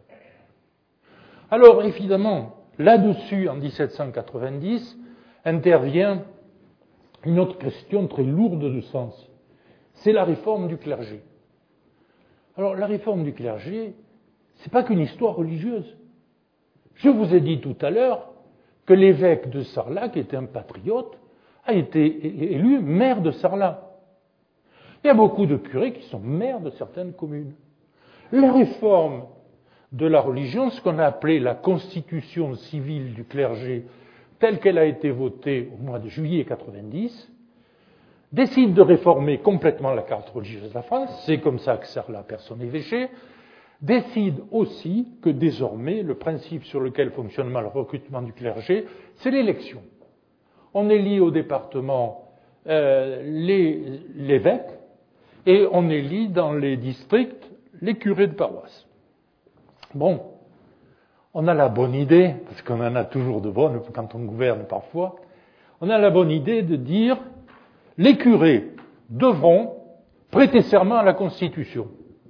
Alors évidemment, là-dessus, en dix-sept cent quatre-vingt-dix, intervient une autre question très lourde de sens. C'est la réforme du clergé. Alors, la réforme du clergé, c'est pas qu'une histoire religieuse. Je vous ai dit tout à l'heure que l'évêque de Sarlat, qui était un patriote, a été élu maire de Sarlat. Il y a beaucoup de curés qui sont maires de certaines communes. La réforme de la religion, ce qu'on a appelé la constitution civile du clergé, telle qu'elle a été votée au mois de juillet quatre-vingt-dix, décide de réformer complètement la carte religieuse de la France, c'est comme ça que Sarlat perd son évêché, décide aussi que désormais, le principe sur lequel fonctionne le recrutement du clergé, c'est l'élection. On élit au département euh, les, l'évêque et on élit dans les districts les curés de paroisse. Bon, on a la bonne idée, parce qu'on en a toujours de bonnes quand on gouverne parfois, on a la bonne idée de dire les curés devront prêter serment à la Constitution.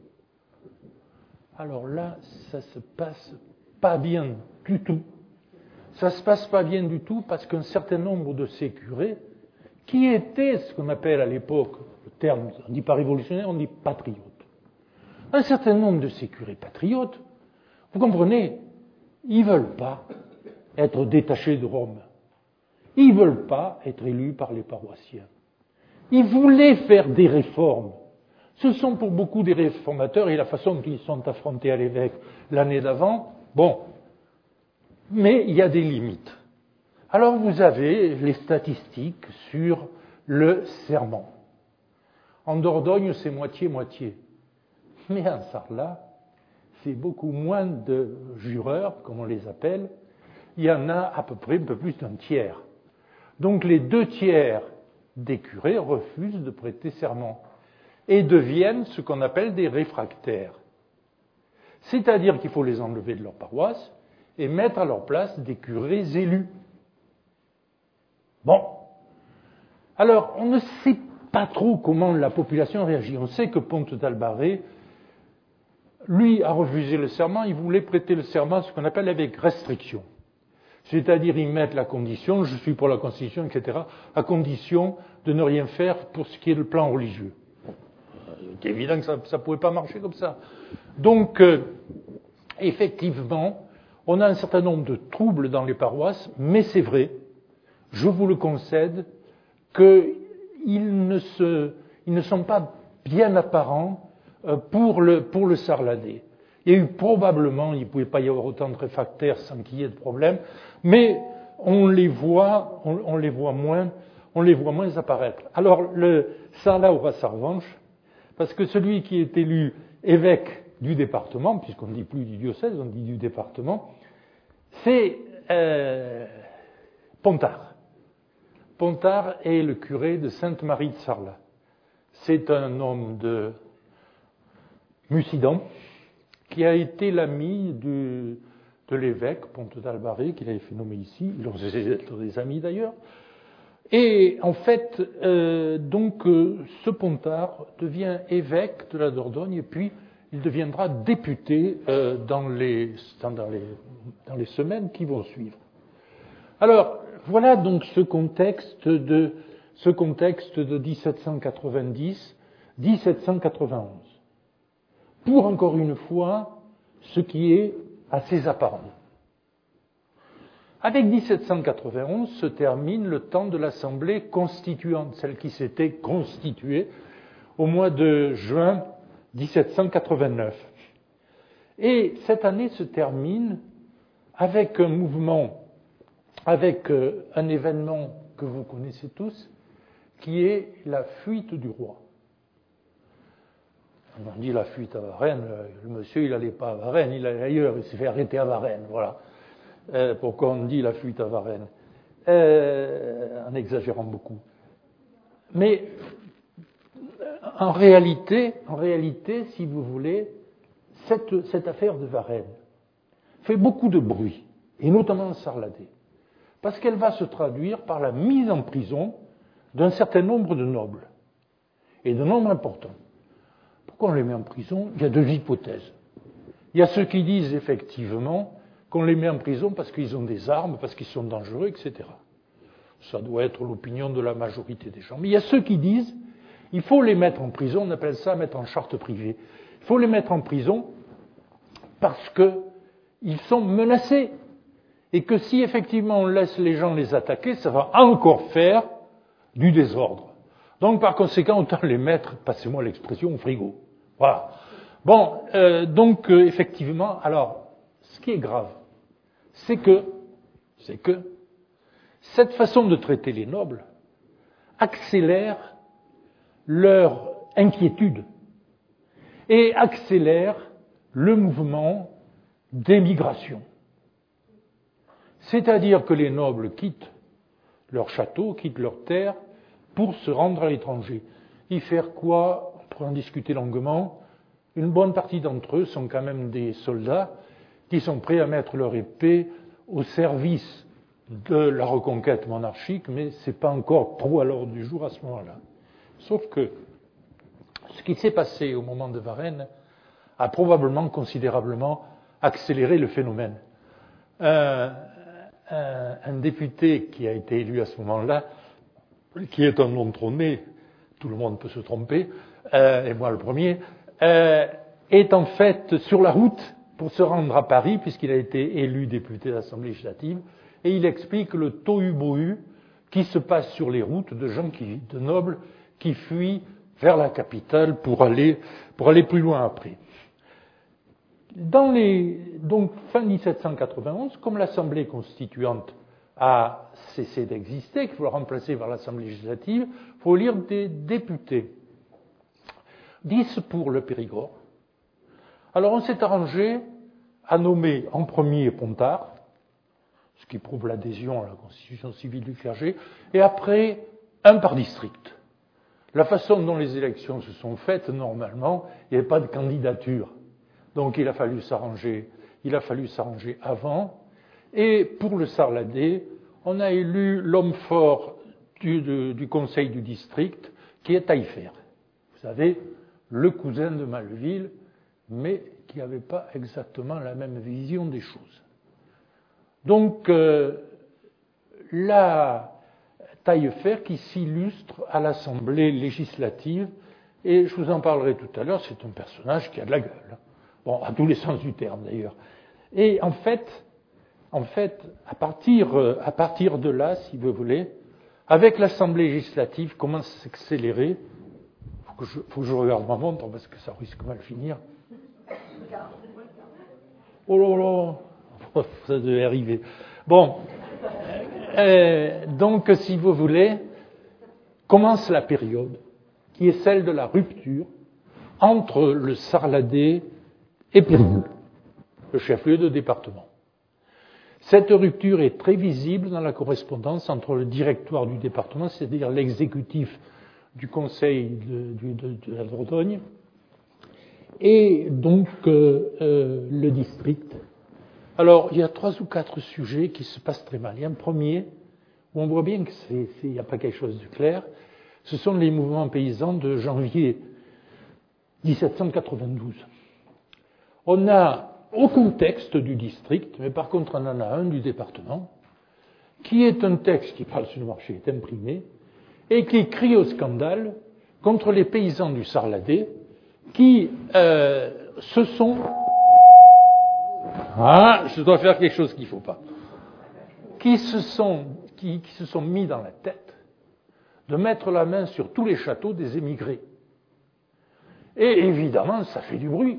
Alors là, ça se passe pas bien du tout. Ça se passe pas bien du tout parce qu'un certain nombre de ces curés, qui étaient ce qu'on appelle à l'époque, le terme, on dit pas révolutionnaire, on dit patriotes. Un certain nombre de ces curés patriotes, vous comprenez, ils veulent pas être détachés de Rome. Ils veulent pas être élus par les paroissiens. Ils voulaient faire des réformes. Ce sont pour beaucoup des réformateurs, et la façon dont ils sont affrontés à l'évêque l'année d'avant, bon, mais il y a des limites. Alors vous avez les statistiques sur le serment. En Dordogne, c'est moitié-moitié. Mais en Sarlat, c'est beaucoup moins de jureurs, comme on les appelle. Il y en a à peu près un peu plus d'un tiers. Donc les deux tiers des curés refusent de prêter serment et deviennent ce qu'on appelle des réfractaires. C'est-à-dire qu'il faut les enlever de leur paroisse et mettre à leur place des curés élus. Bon. Alors, on ne sait pas trop comment la population réagit. On sait que Ponte d'Albaré, lui, a refusé le serment. Il voulait prêter le serment, ce qu'on appelle avec restriction. C'est-à-dire, ils mettent la condition, je suis pour la Constitution, et cetera, à condition de ne rien faire pour ce qui est le plan religieux. C'est évident que ça ne pouvait pas marcher comme ça. Donc, euh, effectivement, on a un certain nombre de troubles dans les paroisses, mais c'est vrai, je vous le concède, qu'ils ne, se, ils ne sont pas bien apparents pour le, pour le Sarladé. Il y a eu probablement, il ne pouvait pas y avoir autant de réfractaires sans qu'il y ait de problème, mais on les voit, on, on les voit moins, on les voit moins apparaître. Alors, le Sarlat aura sa revanche, parce que celui qui est élu évêque du département, puisqu'on ne dit plus du diocèse, on dit du département, c'est euh, Pontard. Pontard est le curé de Sainte-Marie de Sarlat. C'est un homme de Mussidan, qui a été l'ami de, de l'évêque, Ponte d'Albaré, qu'il avait fait nommer ici. Ils ont cessé d'être des amis d'ailleurs. Et en fait, euh, donc, euh, ce Pontard devient évêque de la Dordogne et puis il deviendra député euh, dans, les, dans, les, dans les semaines qui vont suivre. Alors, voilà donc ce contexte de, ce contexte de dix-sept cent quatre-vingt-dix à dix-sept cent quatre-vingt-onze. Pour, encore une fois, ce qui est assez apparent. Avec dix-sept cent quatre-vingt-onze se termine le temps de l'Assemblée constituante, celle qui s'était constituée au mois de juin dix-sept cent quatre-vingt-neuf. Et cette année se termine avec un mouvement, avec un événement que vous connaissez tous, qui est la fuite du roi. On dit la fuite à Varennes, le monsieur il n'allait pas à Varennes, il allait ailleurs, il s'est fait arrêter à Varennes, voilà. Euh, pourquoi on dit la fuite à Varennes euh, en exagérant beaucoup. Mais en réalité, en réalité, si vous voulez, cette, cette affaire de Varennes fait beaucoup de bruit, et notamment en Sarladé, parce qu'elle va se traduire par la mise en prison d'un certain nombre de nobles, et de nombres importants. Pourquoi on les met en prison? Il y a deux hypothèses. Il y a ceux qui disent effectivement qu'on les met en prison parce qu'ils ont des armes, parce qu'ils sont dangereux, et cetera. Ça doit être l'opinion de la majorité des gens. Mais il y a ceux qui disent il faut les mettre en prison, on appelle ça mettre en charte privée. Il faut les mettre en prison parce qu'ils sont menacés. Et que si effectivement on laisse les gens les attaquer, ça va encore faire du désordre. Donc par conséquent, autant les mettre, passez-moi l'expression, au frigo. Voilà. Bon, euh, donc euh, effectivement, alors, ce qui est grave, c'est que, c'est que cette façon de traiter les nobles accélère leur inquiétude et accélère le mouvement d'émigration. C'est-à-dire que les nobles quittent leur château, quittent leur terre pour se rendre à l'étranger. Y faire quoi? On pourrait en discuter longuement. Une bonne partie d'entre eux sont quand même des soldats qui sont prêts à mettre leur épée au service de la reconquête monarchique, mais ce n'est pas encore trop à l'ordre du jour à ce moment-là. Sauf que ce qui s'est passé au moment de Varennes a probablement considérablement accéléré le phénomène. Euh, un, un député qui a été élu à ce moment-là, qui est un non-trôné, tout le monde peut se tromper, euh, et moi le premier, euh, est en fait sur la route pour se rendre à Paris, puisqu'il a été élu député de l'Assemblée législative, et il explique le tohu-bohu qui se passe sur les routes de gens qui, de nobles qui fuient vers la capitale pour aller, pour aller plus loin après. Dans les, donc, fin dix-sept cent quatre-vingt-onze, comme l'Assemblée constituante a cessé d'exister, qu'il faut la remplacer par l'Assemblée législative, il faut lire des députés. dix pour le Périgord. Alors on s'est arrangé à nommer en premier Pontard, ce qui prouve l'adhésion à la constitution civile du clergé, et après un par district. La façon dont les élections se sont faites, normalement, il n'y avait pas de candidature. Donc il a fallu s'arranger, il a fallu s'arranger avant. Et pour le Sarladé, on a élu l'homme fort du, du, du conseil du district, qui est Taillefer. Vous savez, le cousin de Maleville, mais qui n'avait pas exactement la même vision des choses. Donc, euh, la Taillefer qui s'illustre à l'Assemblée législative, et je vous en parlerai tout à l'heure, c'est un personnage qui a de la gueule. Bon, à tous les sens du terme d'ailleurs. Et en fait, en fait, à partir, à partir de là, si vous voulez, avec l'Assemblée législative, commence à s'accélérer. Faut que je, faut que je regarde ma montre parce que ça risque mal finir. Oh là là, ça devait arriver. Bon, euh, donc si vous voulez, commence la période qui est celle de la rupture entre le Sarladé et Périgueux, le chef-lieu de département. Cette rupture est très visible dans la correspondance entre le directoire du département, c'est-à-dire l'exécutif du conseil de, de, de, de la Dordogne, et donc euh, euh, le district. Alors, il y a trois ou quatre sujets qui se passent très mal. Il y a un premier, où on voit bien qu'il n'y a pas quelque chose de clair, ce sont les mouvements paysans de janvier dix-sept cent quatre-vingt-douze. On n'a aucun texte du district, mais par contre on en a un du département, qui est un texte qui parle sur le marché, est imprimé, et qui crie au scandale contre les paysans du Sarladé, qui euh, se sont... Ah, je dois faire quelque chose qu'il ne faut pas. qui se sont, qui, qui se sont mis dans la tête de mettre la main sur tous les châteaux des émigrés. Et évidemment, ça fait du bruit.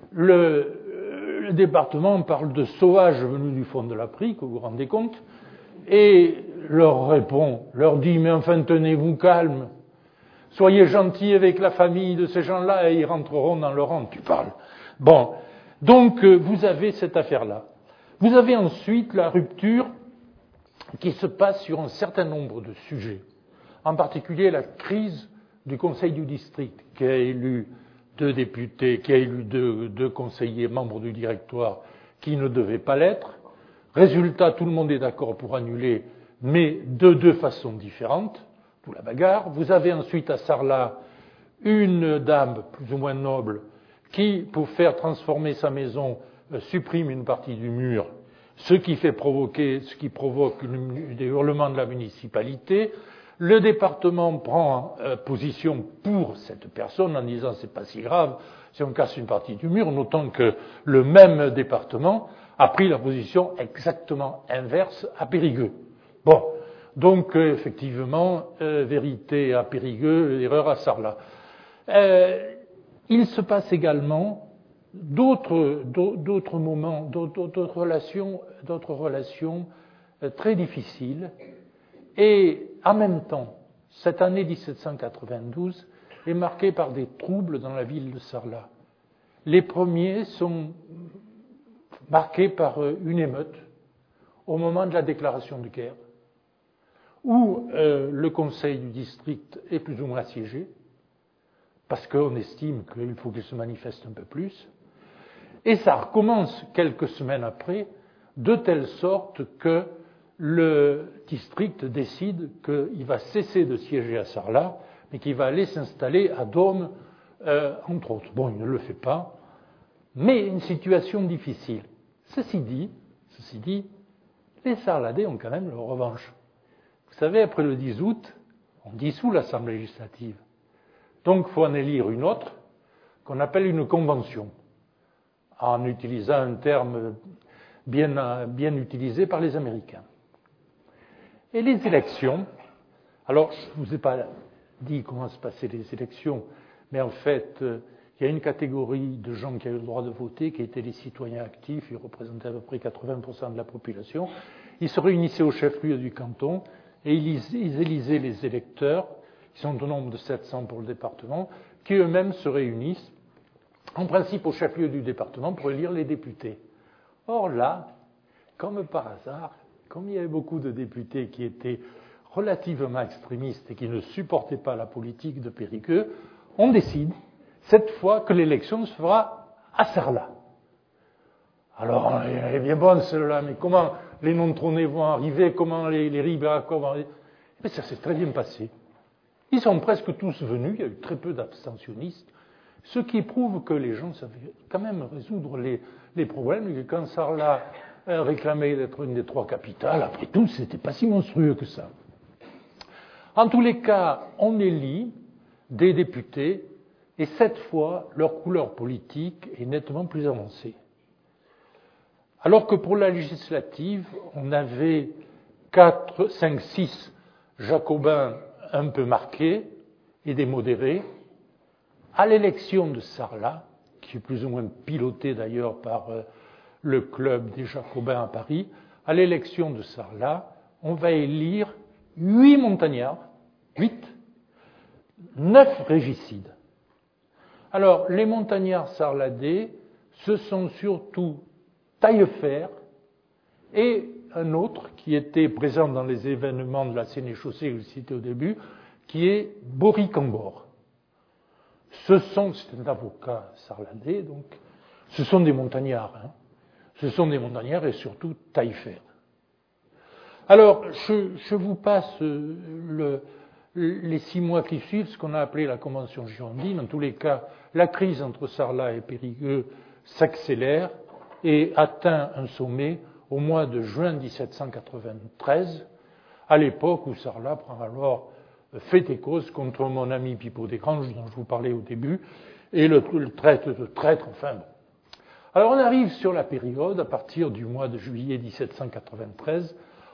Le, le département parle de sauvages venus du fond de l'Afrique, vous vous rendez compte, et leur répond, leur dit, mais enfin tenez-vous calme, soyez gentils avec la famille de ces gens-là et ils rentreront dans leur rang. Tu parles. Bon, donc vous avez cette affaire-là. Vous avez ensuite la rupture qui se passe sur un certain nombre de sujets, en particulier la crise du Conseil du district, qui a élu deux députés, qui a élu deux, deux conseillers membres du directoire qui ne devaient pas l'être. Résultat, tout le monde est d'accord pour annuler, mais de deux façons différentes, d'où la bagarre. Vous avez ensuite à Sarlat une dame plus ou moins noble qui, pour faire transformer sa maison, supprime une partie du mur, ce qui fait provoquer, ce qui provoque une, des hurlements de la municipalité. Le département prend euh, position pour cette personne en disant c'est pas si grave si on casse une partie du mur, notant que le même département a pris la position exactement inverse à Périgueux. Bon, donc euh, effectivement, euh, vérité à Périgueux, erreur à Sarlat. Euh, il se passe également d'autres, d'autres moments, d'autres, d'autres relations, d'autres relations euh, très difficiles. Et en même temps, cette année dix-sept cent quatre-vingt-douze est marquée par des troubles dans la ville de Sarlat. Les premiers sont marqués par une émeute au moment de la déclaration de guerre, où euh, le conseil du district est plus ou moins assiégé, parce qu'on estime qu'il faut qu'il se manifeste un peu plus, et ça recommence quelques semaines après, de telle sorte que le district décide qu'il va cesser de siéger à Sarlat, mais qu'il va aller s'installer à Dôme, euh, entre autres. Bon, il ne le fait pas, mais une situation difficile. Ceci dit, ceci dit, les Sarladais ont quand même leur revanche. Vous savez, après le dix août, on dissout l'Assemblée législative. Donc, il faut en élire une autre, qu'on appelle une convention, en utilisant un terme bien, bien utilisé par les Américains. Et les élections, alors je ne vous ai pas dit comment se passaient les élections, mais en fait, euh, il y a une catégorie de gens qui avaient le droit de voter, qui étaient les citoyens actifs, ils représentaient à peu près quatre-vingts pour cent de la population. Ils se réunissaient au chef-lieu du canton et ils, ils élisaient les électeurs, qui sont au nombre de sept cents pour le département, qui eux-mêmes se réunissent, en principe au chef-lieu du département, pour élire les députés. Or là, comme par hasard, comme il y avait beaucoup de députés qui étaient relativement extrémistes et qui ne supportaient pas la politique de Périgueux, on décide, cette fois, que l'élection se fera à Sarlat. Alors, elle est bien bonne celle-là, mais comment les non-trônés vont arriver, comment les, les Ribéracois vont arriver? Mais ça s'est très bien passé. Ils sont presque tous venus, il y a eu très peu d'abstentionnistes, ce qui prouve que les gens savaient quand même résoudre les, les problèmes, et que quand Sarlat réclamait d'être une des trois capitales, après tout, c'était pas si monstrueux que ça. En tous les cas, on élit des députés, et cette fois, leur couleur politique est nettement plus avancée. Alors que pour la législative, on avait quatre, cinq, six jacobins un peu marqués et des modérés, à l'élection de Sarlat, qui est plus ou moins pilotée d'ailleurs par euh, le club des Jacobins à Paris, à l'élection de Sarlat, on va élire huit montagnards, huit, neuf régicides. Alors, les montagnards sarladais, ce sont surtout Taillefer et un autre qui était présent dans les événements de la Sénéchaussée que je citais au début, qui est Bory Cambord. Ce sont, c'est un avocat sarladais, donc, ce sont des montagnards, hein. Ce sont des montagnards et surtout Taillefer. Alors, je, je vous passe le, les six mois qui suivent, ce qu'on a appelé la Convention girondine. En tous les cas, la crise entre Sarlat et Périgueux s'accélère et atteint un sommet au mois de juin dix-sept cent quatre-vingt-treize, à l'époque où Sarlat prend alors fait et cause contre mon ami Pipeau d'Écrange, dont je vous parlais au début, et le, le traite de traître, enfin bon. Alors on arrive sur la période, à partir du mois de juillet dix-sept cent quatre-vingt-treize,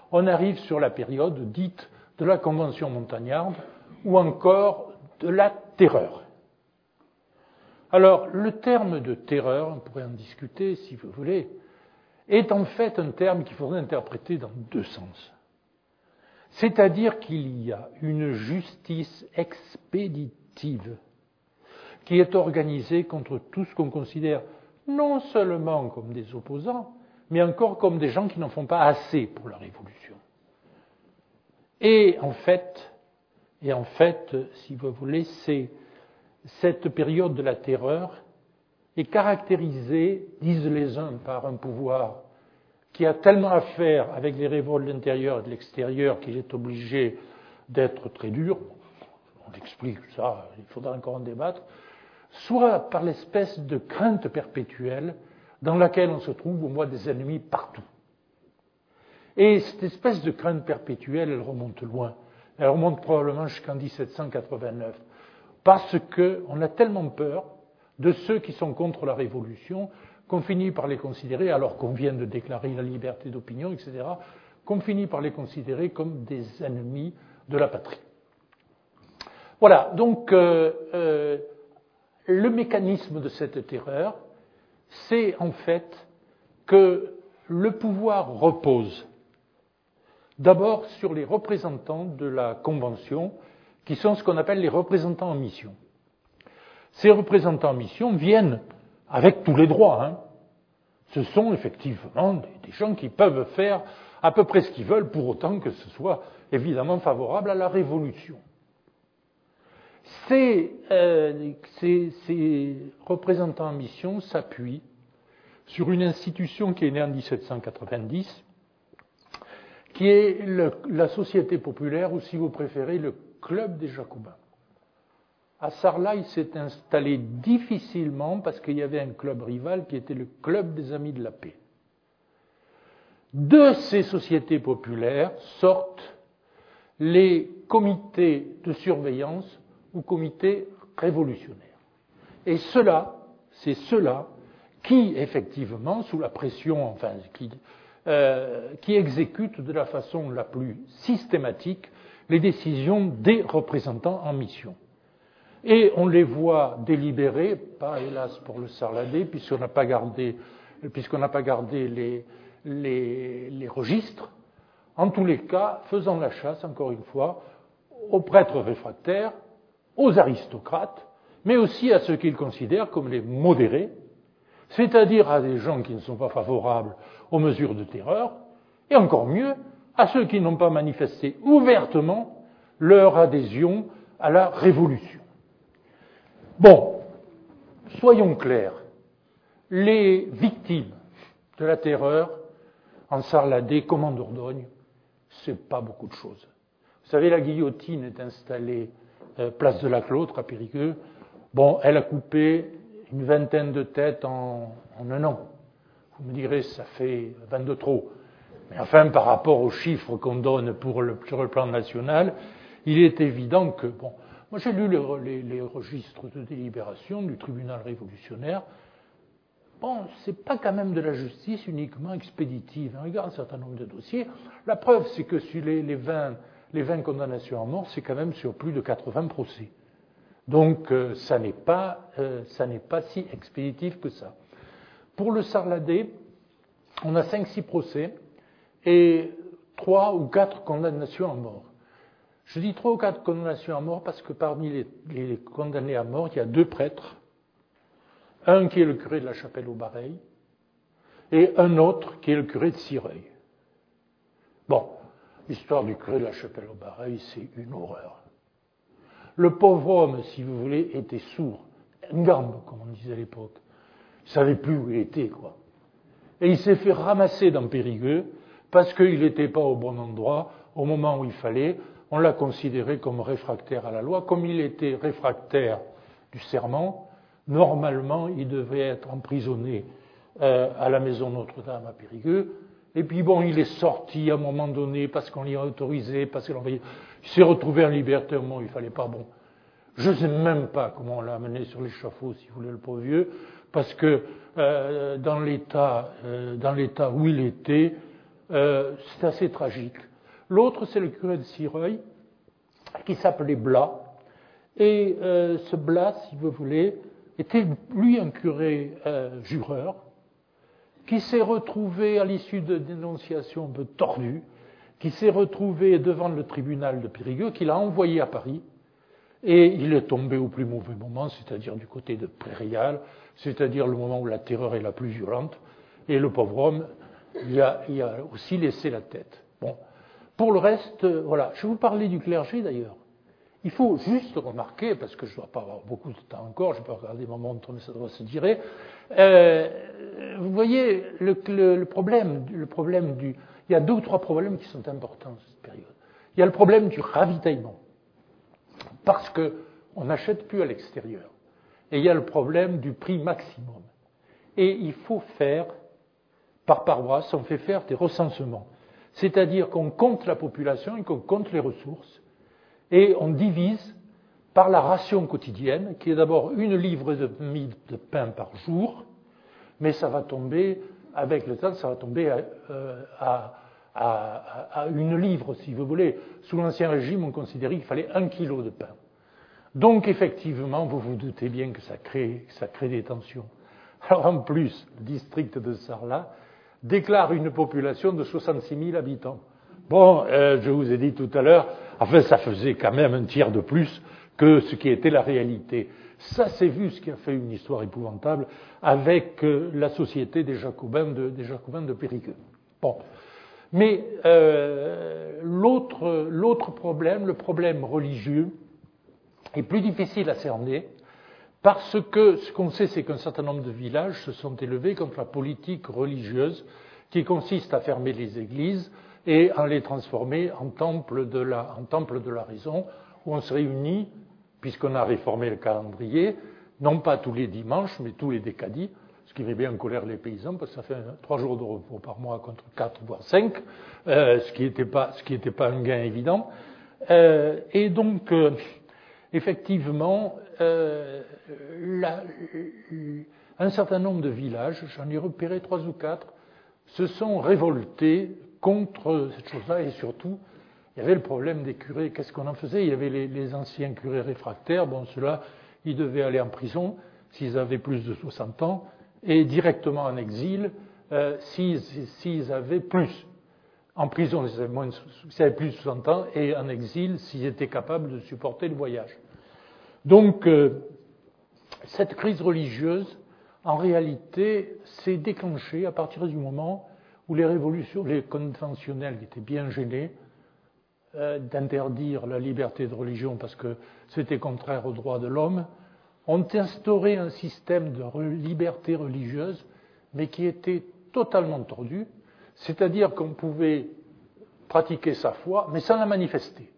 on arrive sur la période dite de la Convention montagnarde ou encore de la terreur. Alors, le terme de terreur, on pourrait en discuter si vous voulez, est en fait un terme qu'il faudrait interpréter dans deux sens. C'est-à-dire qu'il y a une justice expéditive qui est organisée contre tout ce qu'on considère non seulement comme des opposants, mais encore comme des gens qui n'en font pas assez pour la révolution. Et en fait, et en fait, si vous voulez, c'est cette période de la terreur est caractérisée, disent les uns, par un pouvoir qui a tellement à faire avec les révoltes de l'intérieur et de l'extérieur qu'il est obligé d'être très dur. On explique ça, il faudra encore en débattre. Soit par l'espèce de crainte perpétuelle dans laquelle on se trouve au moins des ennemis partout. Et cette espèce de crainte perpétuelle, elle remonte loin. Elle remonte probablement jusqu'en dix-sept cent quatre-vingt-neuf. Parce qu'on a tellement peur de ceux qui sont contre la Révolution qu'on finit par les considérer, alors qu'on vient de déclarer la liberté d'opinion, et cetera, qu'on finit par les considérer comme des ennemis de la patrie. Voilà, donc euh, euh, le mécanisme de cette terreur, c'est en fait que le pouvoir repose d'abord sur les représentants de la Convention, qui sont ce qu'on appelle les représentants en mission. Ces représentants en mission viennent avec tous les droits. Hein. Ce sont effectivement des, des gens qui peuvent faire à peu près ce qu'ils veulent, pour autant que ce soit évidemment favorable à la Révolution. Ces, euh, ces, ces représentants en mission s'appuient sur une institution qui est née en dix-sept cent quatre-vingt-dix, qui est le, la Société populaire, ou si vous préférez, le Club des Jacobins. À Sarlat, il s'est installé difficilement parce qu'il y avait un club rival qui était le Club des Amis de la Paix. De ces sociétés populaires sortent les comités de surveillance ou comités révolutionnaires. Et ceux-là, c'est ceux-là qui, effectivement, sous la pression, enfin, qui, euh, qui exécutent de la façon la plus systématique les décisions des représentants en mission. Et on les voit délibérer, pas hélas pour le Sarladais, puisqu'on n'a pas gardé, puisqu'on n'a pas gardé les, les, les registres, en tous les cas, faisant la chasse, encore une fois, aux prêtres réfractaires, aux aristocrates, mais aussi à ceux qu'ils considèrent comme les modérés, c'est-à-dire à des gens qui ne sont pas favorables aux mesures de terreur, et encore mieux, à ceux qui n'ont pas manifesté ouvertement leur adhésion à la Révolution. Bon, soyons clairs, les victimes de la terreur en Sarladais comme en Dordogne, c'est pas beaucoup de choses. Vous savez, la guillotine est installée euh, place de la Clotre à Périgueux. Bon, elle a coupé une vingtaine de têtes en, en un an. Vous me direz, ça fait vingt-deux trop. Mais enfin, par rapport aux chiffres qu'on donne pour le, sur le plan national, il est évident que, bon, moi j'ai lu les, les, les registres de délibération du tribunal révolutionnaire. Bon, c'est pas quand même de la justice uniquement expéditive. On regarde un certain nombre de dossiers. La preuve, c'est que sur les, les, vingt, les vingt condamnations à mort, c'est quand même sur plus de quatre-vingts procès. Donc, euh, ça n'est pas, euh, ça n'est pas si expéditif que ça. Pour le Sarladais, on a cinq six procès et trois ou quatre condamnations à mort. Je dis trois ou quatre condamnations à mort parce que parmi les, les condamnés à mort, il y a deux prêtres, un qui est le curé de la Chapelle au Bareil et un autre qui est le curé de Cireuil. Bon, l'histoire du curé de la Chapelle au Bareil, c'est une horreur. Le pauvre homme, si vous voulez, était sourd, une gambe, comme on disait à l'époque. Il ne savait plus où il était, quoi. Et il s'est fait ramasser dans Périgueux parce qu'il n'était pas au bon endroit au moment où il fallait. On l'a considéré comme réfractaire à la loi. Comme il était réfractaire du serment, normalement, il devait être emprisonné euh, à la maison Notre-Dame à Périgueux. Et puis bon, il est sorti à un moment donné parce qu'on l'y a autorisé, parce qu'il il s'est retrouvé en liberté au moment où il ne fallait pas. Bon, je ne sais même pas comment on l'a amené sur l'échafaud, si vous voulez, le pauvre vieux, parce que euh, dans l'état, euh, dans l'état où il était, Euh, c'est assez tragique. L'autre, c'est le curé de Sireuil, qui s'appelait Blas. Et euh, ce Blas, si vous voulez, était lui un curé euh, jureur, qui s'est retrouvé à l'issue de dénonciations un peu tordues, qui s'est retrouvé devant le tribunal de Périgueux, qu'il a envoyé à Paris, et il est tombé au plus mauvais moment, c'est-à-dire du côté de Prairial, c'est-à-dire le moment où la terreur est la plus violente, et le pauvre homme, il a, il a aussi laissé la tête. Bon. Pour le reste, euh, voilà, je vais vous parler du clergé d'ailleurs. Il faut juste remarquer, parce que je ne dois pas avoir beaucoup de temps encore, je peux regarder ma montre, mais ça doit se tirer. Euh, vous voyez, le, le, le problème, le problème du, il y a deux ou trois problèmes qui sont importants dans cette période. Il y a le problème du ravitaillement, parce qu'on n'achète plus à l'extérieur. Et il y a le problème du prix maximum. Et il faut faire, par paroisse, on fait faire des recensements. C'est-à-dire qu'on compte la population et qu'on compte les ressources. Et on divise par la ration quotidienne, qui est d'abord une livre de mie de pain par jour, mais ça va tomber, avec le temps, ça va tomber à, euh, à, à, à une livre, si vous voulez. Sous l'Ancien Régime, on considérait qu'il fallait un kilo de pain. Donc, effectivement, vous vous doutez bien que ça crée, que ça crée des tensions. Alors, en plus, le district de Sarlat déclare une population de soixante-six mille habitants. Bon, euh, je vous ai dit tout à l'heure, enfin, ça faisait quand même un tiers de plus que ce qui était la réalité. Ça, c'est vu ce qui a fait une histoire épouvantable avec euh, la société des Jacobins de, des Jacobins de Périgueux. Bon. Mais euh, l'autre, l'autre problème, le problème religieux, est plus difficile à cerner parce que ce qu'on sait, c'est qu'un certain nombre de villages se sont élevés contre la politique religieuse qui consiste à fermer les églises et à les transformer en temples de la, en temples de la raison, où on se réunit, puisqu'on a réformé le calendrier, non pas tous les dimanches, mais tous les décadis, ce qui met bien en colère les paysans, parce que ça fait trois jours de repos par mois contre quatre, voire cinq, euh, ce qui n'était pas, ce qui n'était pas un gain évident. Euh, et donc, euh, effectivement, euh, la, un certain nombre de villages, j'en ai repéré trois ou quatre, se sont révoltés contre cette chose-là, et surtout, il y avait le problème des curés. Qu'est-ce qu'on en faisait? Il y avait les, les anciens curés réfractaires, bon, ceux-là, ils devaient aller en prison s'ils avaient plus de soixante ans, et directement en exil euh, s'ils, s'ils avaient plus. En prison, s'ils avaient, moins de, s'ils avaient plus de soixante ans, et en exil s'ils étaient capables de supporter le voyage. Donc, euh, cette crise religieuse, en réalité, s'est déclenchée à partir du moment où les révolutions, les conventionnels qui étaient bien gênés euh, d'interdire la liberté de religion parce que c'était contraire aux droits de l'homme, ont instauré un système de liberté religieuse, mais qui était totalement tordu, c'est-à-dire qu'on pouvait pratiquer sa foi, mais sans la manifester.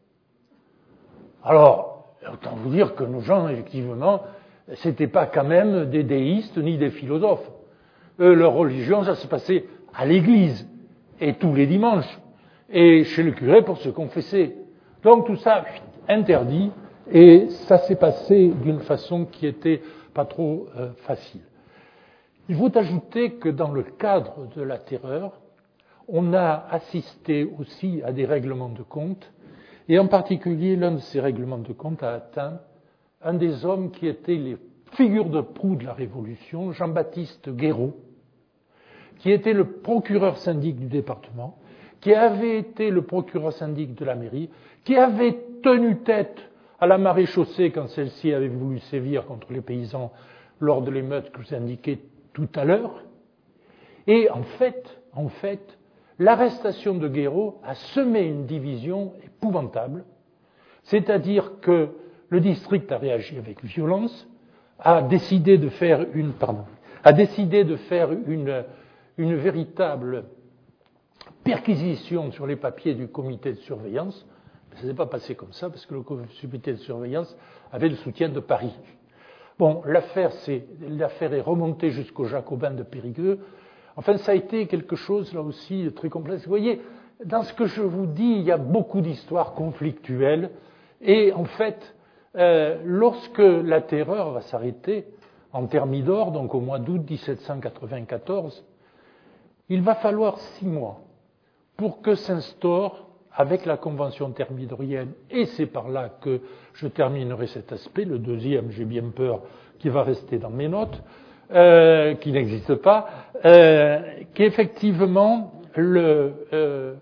Alors, autant vous dire que nos gens, effectivement, c'était pas quand même des déistes ni des philosophes. Eux, leur religion, ça se passait à l'église, et tous les dimanches, et chez le curé pour se confesser. Donc tout ça, interdit, et ça s'est passé d'une façon qui était pas trop euh, facile. Il faut ajouter que dans le cadre de la terreur, on a assisté aussi à des règlements de compte, et en particulier l'un de ces règlements de compte a atteint un des hommes qui étaient les figures de proue de la Révolution, Jean-Baptiste Guéraud, qui était le procureur syndic du département, qui avait été le procureur syndic de la mairie, qui avait tenu tête à la maréchaussée quand celle-ci avait voulu sévir contre les paysans lors de l'émeute que je vous indiquais tout à l'heure. Et en fait, en fait, l'arrestation de Guéraud a semé une division épouvantable, c'est-à-dire que le district a réagi avec violence, a décidé de faire une, pardon, a décidé de faire une, une véritable perquisition sur les papiers du comité de surveillance. Ça ne s'est pas passé comme ça, parce que le comité de surveillance avait le soutien de Paris. Bon, l'affaire, c'est, l'affaire est remontée jusqu'aux Jacobins de Périgueux. Enfin, ça a été quelque chose, là aussi, de très complexe. Vous voyez, dans ce que je vous dis, il y a beaucoup d'histoires conflictuelles. Et en fait, euh, lorsque la terreur va s'arrêter, en Thermidor, donc au mois d'août dix-sept cent quatre-vingt-quatorze, il va falloir six mois pour que s'instaure, avec la Convention thermidorienne, et c'est par là que je terminerai cet aspect, le deuxième, j'ai bien peur, qui va rester dans mes notes, euh, qui n'existe pas, euh, qu'effectivement, le... Euh,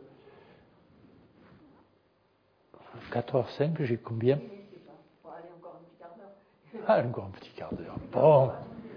quatre heures cinq, j'ai combien? Ah, encore un petit quart d'heure. Bon.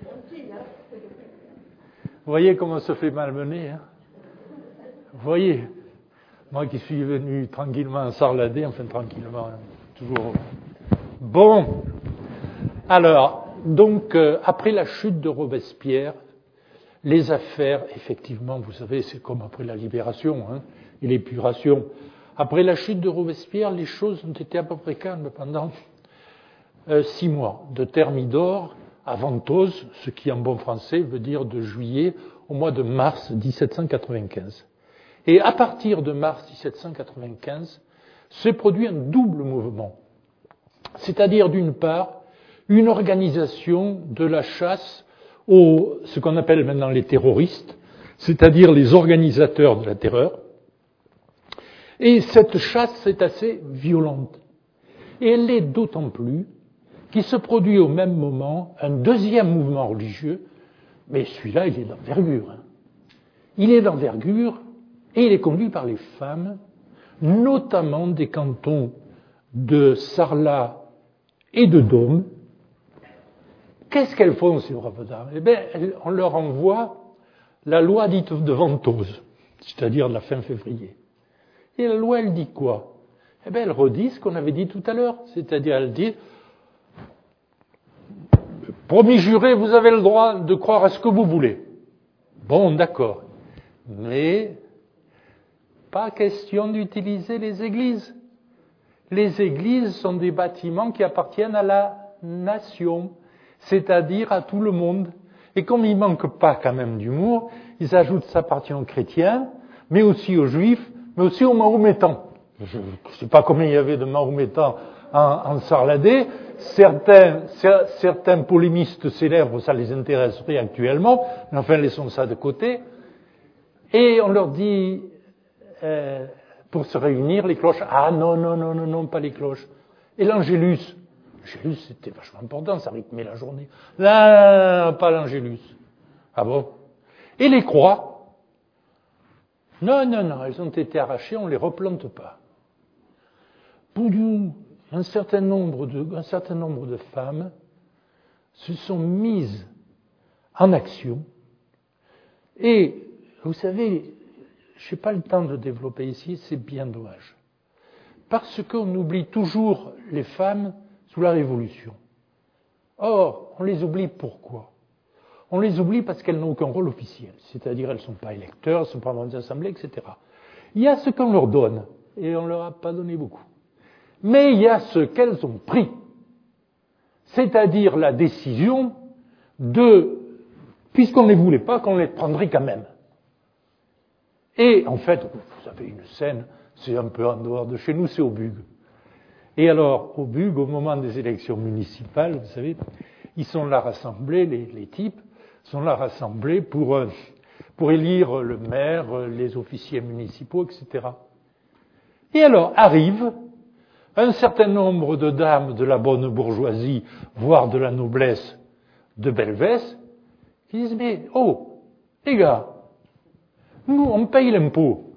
Vous voyez comment ça fait malmener, hein? Vous voyez, moi qui suis venu tranquillement à Sarladé, enfin tranquillement, hein, toujours. Bon. Alors, donc, euh, après la chute de Robespierre, les affaires, effectivement, vous savez, c'est comme après la libération, hein, et l'épuration. Après la chute de Robespierre, les choses ont été à peu près calmes pendant euh, six mois, de Thermidor à Ventose, ce qui en bon français veut dire de juillet au mois de mars dix-sept cent quatre-vingt-quinze. Et à partir de mars dix-sept cent quatre-vingt-quinze, s'est produit un double mouvement. C'est-à-dire, d'une part, une organisation de la chasse aux, ce qu'on appelle maintenant les terroristes, c'est-à-dire les organisateurs de la terreur. Et cette chasse est assez violente. Et elle l'est d'autant plus qu'il se produit au même moment un deuxième mouvement religieux, mais celui-là, il est d'envergure. Hein. Il est d'envergure et il est conduit par les femmes, notamment des cantons de Sarlat et de Dôme. Qu'est-ce qu'elles font, ces braves dames? Eh bien, on leur envoie la loi dite de Ventose, c'est-à-dire de la fin février. Et la loi, elle dit quoi? Eh bien, elle redit ce qu'on avait dit tout à l'heure, c'est-à-dire, elle dit, promis juré, vous avez le droit de croire à ce que vous voulez. Bon, d'accord. Mais, pas question d'utiliser les églises. Les églises sont des bâtiments qui appartiennent à la nation, c'est-à-dire à tout le monde. Et comme il manque pas quand même d'humour, ils ajoutent ça appartient aux chrétiens, mais aussi aux juifs, mais aussi aux mahométans. Je ne sais pas combien il y avait de mahométans en, en Sarladé. Certains, certains polémistes célèbres, ça les intéresserait actuellement, mais enfin, laissons ça de côté. Et on leur dit, euh, pour se réunir, les cloches. Ah non, non, non, non, non, pas les cloches. Et l'angélus. L'angélus, c'était vachement important, ça rythmait la journée. Là, pas l'angélus. Ah bon? Et les croix. Non, non, non, elles ont été arrachées, on ne les replante pas. Boudou, un certain nombre de, un certain nombre de femmes se sont mises en action. Et, vous savez, je n'ai pas le temps de développer ici, c'est bien dommage. Parce qu'on oublie toujours les femmes sous la Révolution. Or, on les oublie pourquoi? On les oublie parce qu'elles n'ont aucun rôle officiel, c'est-à-dire elles ne sont pas électeurs, elles ne sont pas membres des assemblées, et cetera. Il y a ce qu'on leur donne, et on ne leur a pas donné beaucoup. Mais il y a ce qu'elles ont pris, c'est-à-dire la décision de, puisqu'on ne les voulait pas, qu'on les prendrait quand même. Et en fait, vous avez une scène, c'est un peu en dehors de chez nous, c'est au Bug. Et alors, au Bug, au moment des élections municipales, vous savez, ils sont là rassemblés, les, les types sont là rassemblés pour, euh, pour élire le maire, les officiers municipaux, et cetera. Et alors, arrive un certain nombre de dames de la bonne bourgeoisie, voire de la noblesse de Belvès, qui disent, mais, oh, les gars, nous, on paye l'impôt.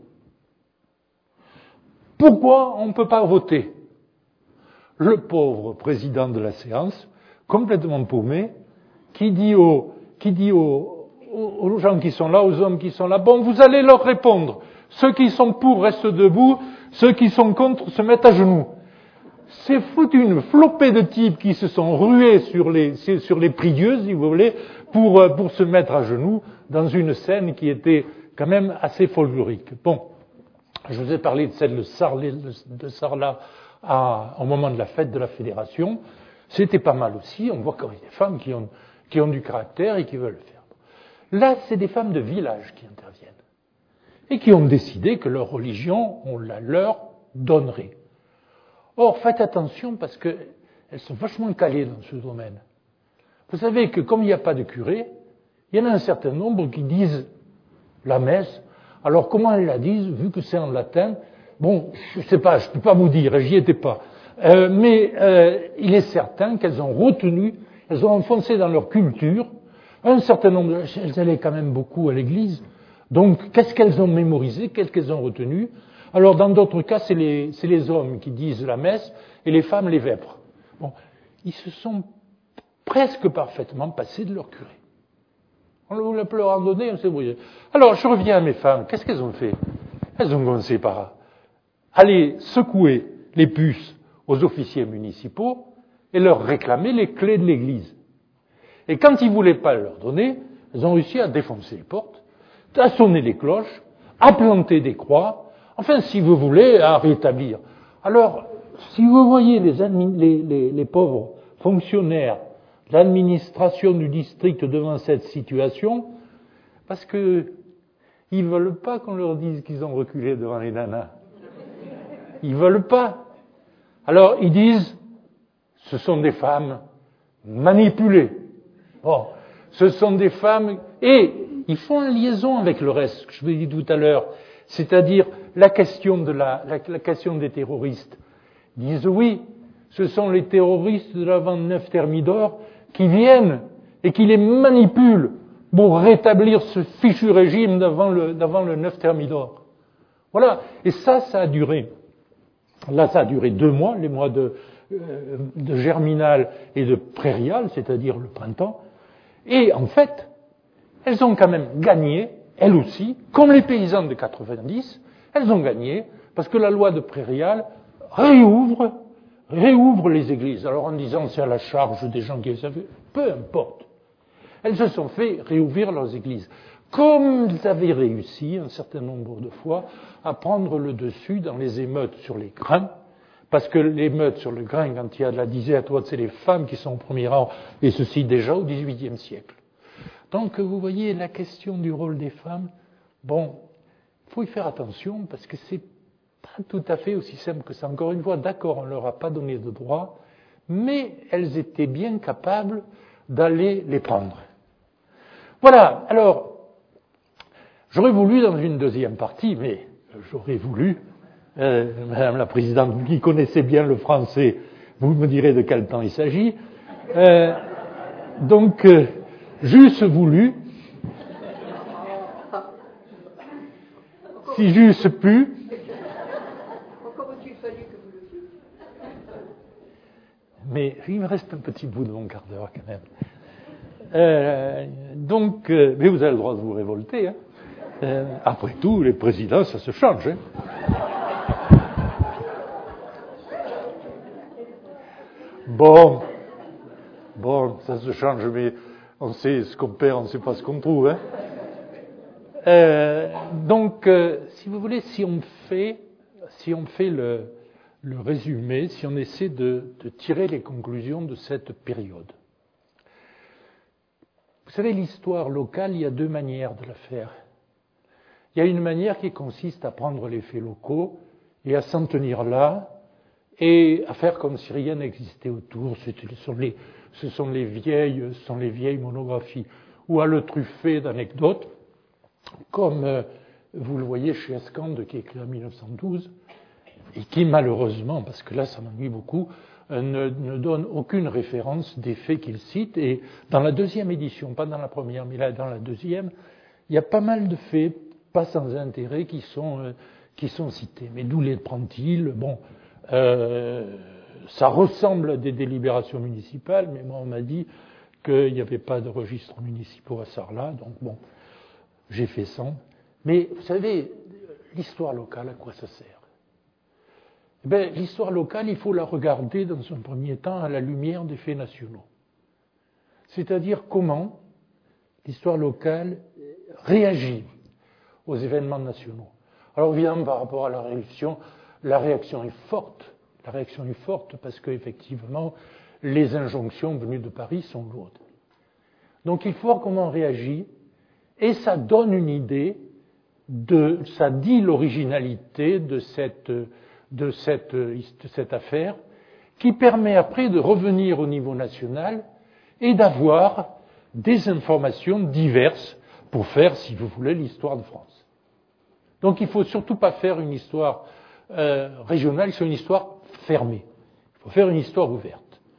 Pourquoi on ne peut pas voter? Le pauvre président de la séance, complètement paumé, qui dit aux, qui dit aux, aux gens qui sont là, aux hommes qui sont là, bon, vous allez leur répondre. Ceux qui sont pour restent debout, ceux qui sont contre se mettent à genoux. C'est foutu une flopée de types qui se sont rués sur les, sur les prieuses, si vous voulez, pour, pour se mettre à genoux dans une scène qui était quand même assez folklorique. Bon, je vous ai parlé de celle de Sarlat, de Sarlat à, au moment de la fête de la Fédération. C'était pas mal aussi. On voit qu'il y a des femmes qui ont, qui ont du caractère et qui veulent le faire. Là, c'est des femmes de village qui interviennent et qui ont décidé que leur religion, on la leur donnerait. Or, faites attention parce qu'elles sont vachement calées dans ce domaine. Vous savez que comme il n'y a pas de curé, il y en a un certain nombre qui disent la messe Alors comment elles la disent, vu que c'est en latin? Bon, je ne sais pas, je ne peux pas vous dire, j'y étais pas. Euh, mais euh, il est certain qu'elles ont retenu, elles ont enfoncé dans leur culture un certain nombre de... Elles allaient quand même beaucoup à l'église. Donc, qu'est-ce qu'elles ont mémorisé, qu'est-ce qu'elles ont retenu? Alors, dans d'autres cas, c'est les, c'est les hommes qui disent la messe et les femmes les vêpres. Bon, ils se sont presque parfaitement passés de leur curé. On leur a donné, on s'est brouillé. Alors, je reviens à mes femmes. Qu'est-ce qu'elles ont fait? Elles ont commencé par aller secouer les puces aux officiers municipaux et leur réclamer les clés de l'église. Et quand ils ne voulaient pas leur donner, elles ont réussi à défoncer les portes, à sonner les cloches, à planter des croix, enfin, si vous voulez, à rétablir. Alors, si vous voyez les, admi- les, les, les pauvres fonctionnaires de l'administration du district devant cette situation, parce que ils veulent pas qu'on leur dise qu'ils ont reculé devant les nanas. Ils veulent pas. Alors, ils disent, ce sont des femmes manipulées. Bon, ce sont des femmes, et ils font une liaison avec le reste, ce que je vous ai dit tout à l'heure, c'est-à-dire la question de la, la, la question des terroristes. Ils disent oui, ce sont les terroristes de la vingt-neuf Thermidor qui viennent et qui les manipulent pour rétablir ce fichu régime d'avant le, d'avant le neuf Thermidor. Voilà, et ça, ça a duré. Là, ça a duré deux mois, les mois de, euh, de germinal et de prairial, c'est-à-dire le printemps. Et en fait, elles ont quand même gagné, elles aussi, comme les paysans de quatre-vingt-dix, elles ont gagné, parce que la loi de prairial réouvre, réouvre les églises. Alors en disant c'est à la charge des gens qui les avaient, peu importe. Elles se sont fait réouvrir leurs églises. Comme elles avaient réussi, un certain nombre de fois, à prendre le dessus dans les émeutes sur les grains, parce que l'émeute sur le grain, quand il y a de la disette, c'est les femmes qui sont au premier rang, et ceci déjà au dix-huitième siècle. Donc, vous voyez, la question du rôle des femmes, bon, il faut y faire attention, parce que c'est pas tout à fait aussi simple que ça. Encore une fois, d'accord, on ne leur a pas donné de droit, mais elles étaient bien capables d'aller les prendre. Voilà, alors, j'aurais voulu dans une deuxième partie, mais j'aurais voulu, euh, Madame la Présidente, vous qui connaissez bien le français, vous me direz de quel temps il s'agit, euh, donc, euh, j'eusse voulu, si j'eusse pu, mais il me reste un petit bout de mon quart d'heure quand même. Euh, donc, euh, mais vous avez le droit de vous révolter. Hein. Euh, après tout, les présidents, ça se change. Hein. Bon, bon, ça se change, mais on sait ce qu'on perd, on ne sait pas ce qu'on trouve. Hein. Euh, donc, euh, si vous voulez, si on fait, si on fait le, le résumé, si on essaie de, de tirer les conclusions de cette période. Vous savez, l'histoire locale, il y a deux manières de la faire. Il y a une manière qui consiste à prendre les faits locaux et à s'en tenir là et à faire comme si rien n'existait autour. Ce sont les, ce sont les vieilles, ce sont les vieilles monographies, ou à le truffer d'anecdotes, comme euh, vous le voyez chez Escande, qui est écrit en mille neuf cent douze, et qui malheureusement, parce que là ça m'ennuie beaucoup, euh, ne, ne donne aucune référence des faits qu'il cite. Et dans la deuxième édition, pas dans la première, mais là dans la deuxième, il y a pas mal de faits, pas sans intérêt, qui sont, euh, qui sont cités. Mais d'où les prend-il? Bon, euh, ça ressemble à des délibérations municipales, mais moi on m'a dit qu'il n'y avait pas de registres municipaux à Sarlat, donc bon, j'ai fait ça. Mais vous savez, l'histoire locale, à quoi ça sert? Eh bien, l'histoire locale, il faut la regarder dans un premier temps à la lumière des faits nationaux. C'est-à-dire comment l'histoire locale réagit aux événements nationaux. Alors évidemment, par rapport à la réaction, la réaction est forte. La réaction est forte parce qu'effectivement, les injonctions venues de Paris sont lourdes. Donc il faut voir comment on réagit, et ça donne une idée de, ça dit l'originalité de cette, de cette, de cette affaire, qui permet après de revenir au niveau national et d'avoir des informations diverses pour faire, si vous voulez, l'histoire de France. Donc il ne faut surtout pas faire une histoire euh, régionale, c'est une histoire fermée. Il faut faire une histoire ouverte.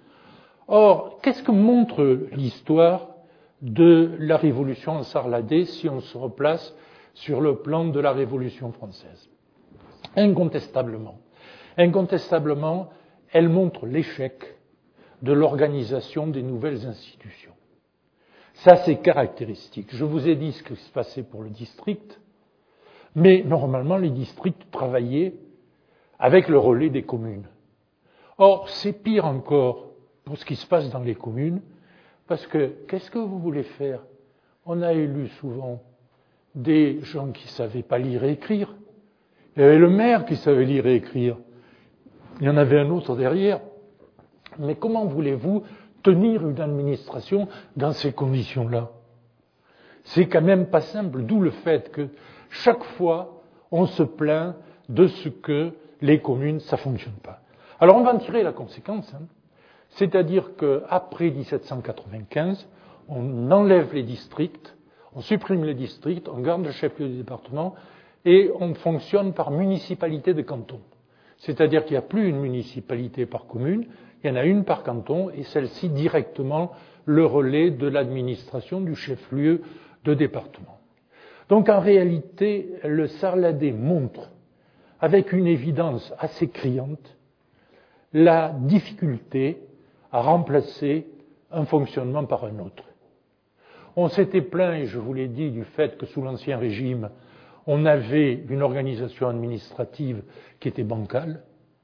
Or, qu'est-ce que montre l'histoire de la Révolution en Sarladé si on se replace sur le plan de la Révolution française? Incontestablement. Incontestablement, elle montre l'échec de l'organisation des nouvelles institutions. Ça, c'est caractéristique. Je vous ai dit ce qui se passait pour le district, mais normalement, les districts travaillaient avec le relais des communes. Or, c'est pire encore pour ce qui se passe dans les communes, parce que qu'est-ce que vous voulez faire? On a élu souvent des gens qui ne savaient pas lire et écrire. Il y avait le maire qui savait lire et écrire. Il y en avait un autre derrière. Mais comment voulez-vous tenir une administration dans ces conditions-là? C'est quand même pas simple, d'où le fait que chaque fois, on se plaint de ce que les communes, ça ne fonctionne pas. Alors on va en tirer la conséquence, hein. C'est-à-dire qu'après dix-sept cent quatre-vingt-quinze, on enlève les districts, on supprime les districts, on garde le chef-lieu du département et on fonctionne par municipalité de canton. C'est-à-dire qu'il n'y a plus une municipalité par commune, il y en a une par canton et celle-ci directement le relais de l'administration du chef-lieu de département. Donc en réalité, le Sarladé montre avec une évidence assez criante la difficulté à remplacer un fonctionnement par un autre. On s'était plaint, et je vous l'ai dit, du fait que sous l'Ancien Régime, on avait une organisation administrative qui était bancale,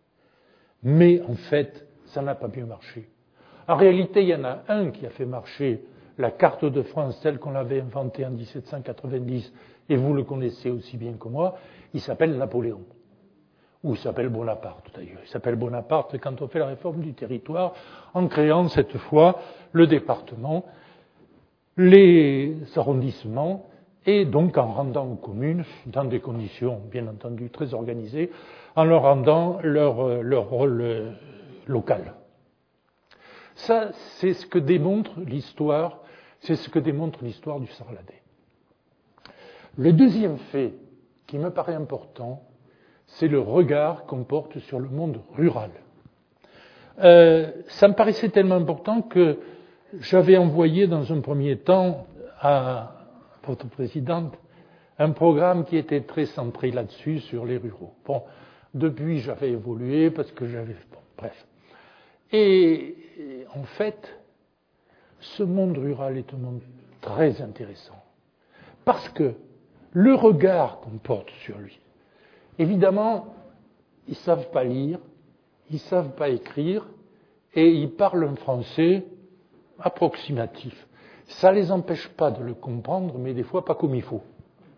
mais en fait, ça n'a pas bien marché. En réalité, il y en a un qui a fait marcher la carte de France telle qu'on l'avait inventée en dix-sept cent quatre-vingt-dix, et vous le connaissez aussi bien que moi, il s'appelle Napoléon. Ou il s'appelle Bonaparte d'ailleurs. Il s'appelle Bonaparte quand on fait la réforme du territoire, en créant cette fois le département, les arrondissements, et donc en rendant aux communes, dans des conditions bien entendu très organisées, en leur rendant leur, leur rôle local. Ça, c'est ce que démontre l'histoire, c'est ce que démontre l'histoire du Sarladé. Le deuxième fait qui me paraît important, c'est le regard qu'on porte sur le monde rural. Euh, ça me paraissait tellement important que j'avais envoyé dans un premier temps à votre présidente un programme qui était très centré là-dessus, sur les ruraux. Bon, depuis j'avais évolué parce que j'avais... Bon, bref. Et en fait, ce monde rural est un monde très intéressant. Parce que le regard qu'on porte sur lui, évidemment, ils ne savent pas lire, ils ne savent pas écrire, et ils parlent un français approximatif. Ça ne les empêche pas de le comprendre, mais des fois pas comme il faut.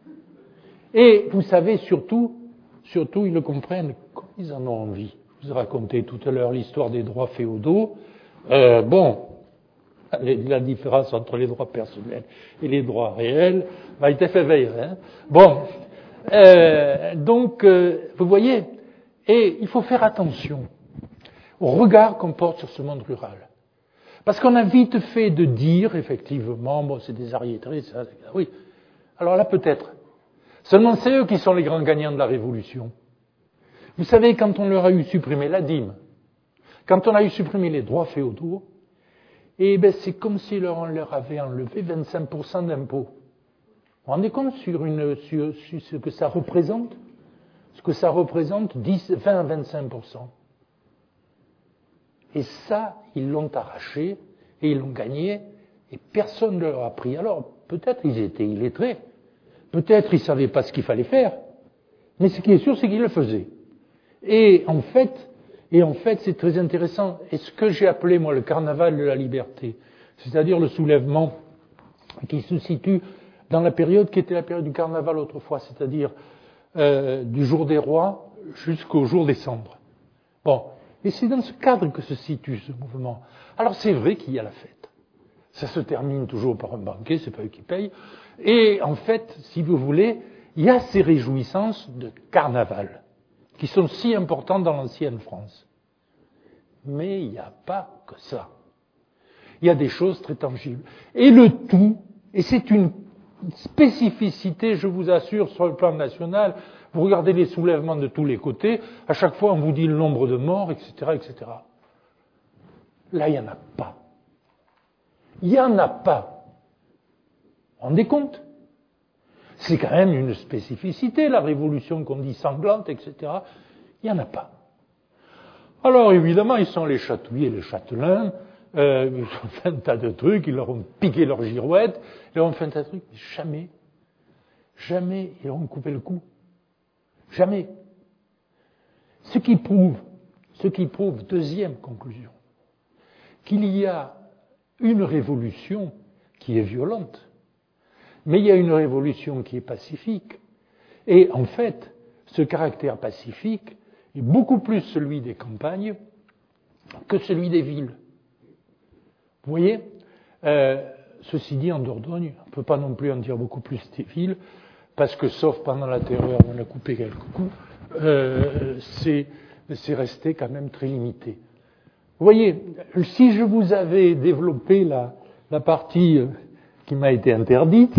Et vous savez, surtout, surtout ils le comprennent comme ils en ont envie. Je vous ai raconté tout à l'heure l'histoire des droits féodaux. Euh, bon, la différence entre les droits personnels et les droits réels va être fait veiller. Hein. Bon, euh, donc, euh, vous voyez, et il faut faire attention au regard qu'on porte sur ce monde rural. Parce qu'on a vite fait de dire, effectivement, bon, c'est des arriérés, ça, oui. Alors là, peut-être. Seulement, c'est eux qui sont les grands gagnants de la Révolution. Vous savez, quand on leur a eu supprimé la dîme, quand on a eu supprimé les droits féodaux, eh ben, c'est comme si on leur avait enlevé vingt-cinq pour cent d'impôts. Vous vous rendez compte sur, une, sur, sur ce que ça représente? Ce que ça représente, dix, vingt à vingt-cinq pour cent. Et ça, ils l'ont arraché, et ils l'ont gagné, et personne ne leur a pris. Alors, peut-être ils étaient illettrés, peut-être ils ne savaient pas ce qu'il fallait faire, mais ce qui est sûr, c'est qu'ils le faisaient. Et en fait, et en fait, c'est très intéressant. Et ce que j'ai appelé, moi, le carnaval de la liberté, c'est-à-dire le soulèvement qui se situe dans la période qui était la période du carnaval autrefois, c'est-à-dire euh, du jour des rois jusqu'au jour des cendres. Bon, et c'est dans ce cadre que se situe ce mouvement. Alors c'est vrai qu'il y a la fête. Ça se termine toujours par un banquet, c'est pas eux qui payent. Et en fait, si vous voulez, il y a ces réjouissances de carnaval qui sont si importantes dans l'ancienne France. Mais il n'y a pas que ça. Il y a des choses très tangibles. Et le tout, et c'est une spécificité, je vous assure, sur le plan national. Vous regardez les soulèvements de tous les côtés, à chaque fois on vous dit le nombre de morts, et cetera, et cetera. Là, il n'y en a pas. Il n'y en a pas. Vous vous rendez compte ? C'est quand même une spécificité, la révolution qu'on dit sanglante, et cetera. Il n'y en a pas. Alors évidemment, ils sont les chatouillés, les châtelains, euh, ils ont fait un tas de trucs, ils leur ont piqué leurs girouettes, ils leur ont fait un tas de trucs, mais jamais, jamais ils leur ont coupé le cou. Jamais. Ce qui prouve, ce qui prouve, deuxième conclusion, qu'il y a une révolution qui est violente, mais il y a une révolution qui est pacifique. Et en fait, ce caractère pacifique est beaucoup plus celui des campagnes que celui des villes. Vous voyez, euh, ceci dit, en Dordogne, on ne peut pas non plus en dire beaucoup plus des villes, parce que sauf pendant la terreur, on a coupé quelques coups, euh, c'est, c'est resté quand même très limité. Vous voyez, si je vous avais développé la, la partie qui m'a été interdite,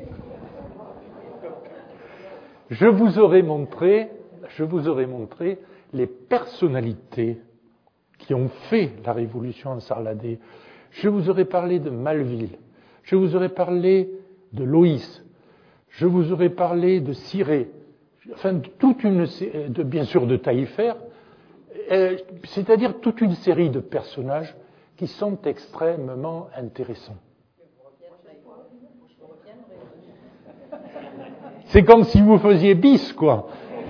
je vous aurais montré, je vous aurais montré les personnalités qui ont fait la révolution en Sarladé. Je vous aurais parlé de Malville, je vous aurais parlé de Loïs, je vous aurais parlé de Ciré, enfin toute une, de, bien sûr de Taillefer, euh, c'est-à-dire toute une série de personnages qui sont extrêmement intéressants. C'est comme si vous faisiez bis, quoi.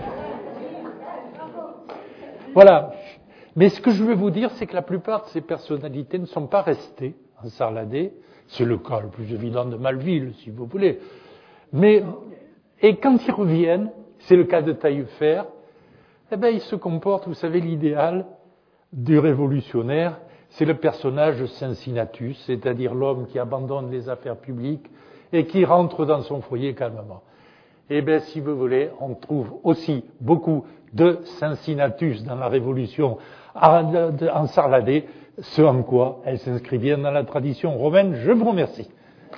Voilà. Mais ce que je veux vous dire, c'est que la plupart de ces personnalités ne sont pas restées en Sarladé. C'est le cas le plus évident de Malville, si vous voulez. Mais, et quand ils reviennent, c'est le cas de Taillefer, eh ben, ils se comportent, vous savez, l'idéal du révolutionnaire, c'est le personnage de Cincinnatus, c'est-à-dire l'homme qui abandonne les affaires publiques et qui rentre dans son foyer calmement. Eh bien, si vous voulez, on trouve aussi beaucoup de Cincinnatus dans la Révolution en Sarladé, ce en quoi elle s'inscrit bien dans la tradition romaine. Je vous remercie.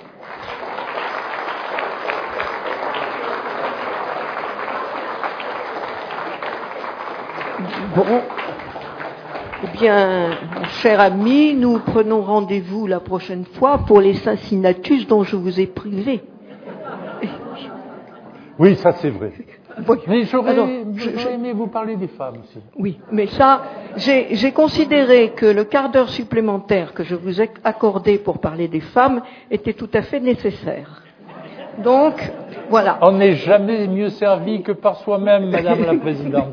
Bon, eh bien, mon cher ami, nous prenons rendez-vous la prochaine fois pour les Cincinnatus dont je vous ai privé. Oui, ça c'est vrai. Oui. Mais j'aurais, Alors, j'aurais je, aimé vous parler des femmes aussi. Oui, mais ça, j'ai, j'ai considéré que le quart d'heure supplémentaire que je vous ai accordé pour parler des femmes était tout à fait nécessaire. Donc, voilà. On n'est jamais mieux servi que par soi-même, Madame la Présidente.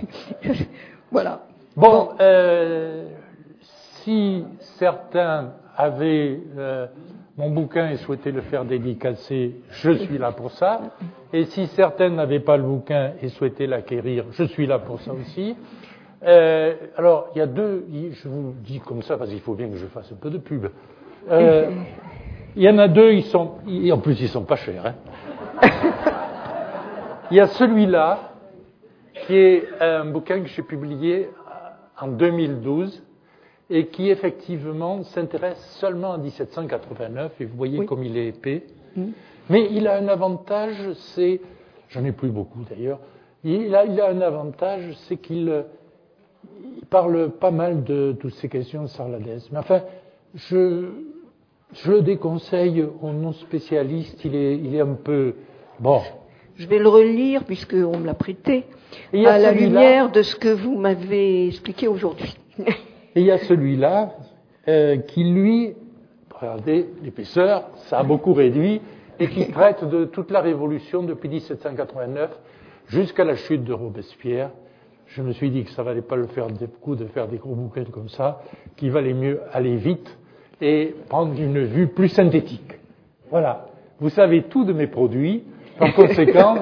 Voilà. Bon, bon. Euh, si certains avaient euh, mon bouquin et souhaitaient le faire dédicacer, je suis là pour ça. Et si certains n'avaient pas le bouquin et souhaitaient l'acquérir, je suis là pour ça aussi. Euh, alors, il y a deux, je vous le dis comme ça parce qu'il faut bien que je fasse un peu de pub. Euh, il y en a deux, ils sont, et en plus ils sont pas chers. Hein. Il y a celui-là, qui est un bouquin que j'ai publié en deux mille douze et qui effectivement s'intéresse seulement à dix-sept cent quatre-vingt-neuf, et vous voyez oui. comme il est épais. Mmh. Mais il a un avantage, c'est, j'en ai plus beaucoup d'ailleurs, il a, il a un avantage, c'est qu'il il parle pas mal de toutes ces questions sarladaises. Mais enfin, je, je le déconseille aux non-spécialistes, il est, il est un peu, bon. Je vais le relire puisqu'on me l'a prêté, à la lumière de ce que vous m'avez expliqué aujourd'hui. Et il y a celui-là euh, qui, lui, regardez l'épaisseur, ça a beaucoup réduit, et qui traite de toute la Révolution depuis dix-sept cent quatre-vingt-neuf jusqu'à la chute de Robespierre. Je me suis dit que ça valait pas le faire des coups de faire des gros bouquins comme ça, qu'il valait mieux aller vite et prendre une vue plus synthétique. Voilà. Vous savez tout de mes produits. Par conséquent,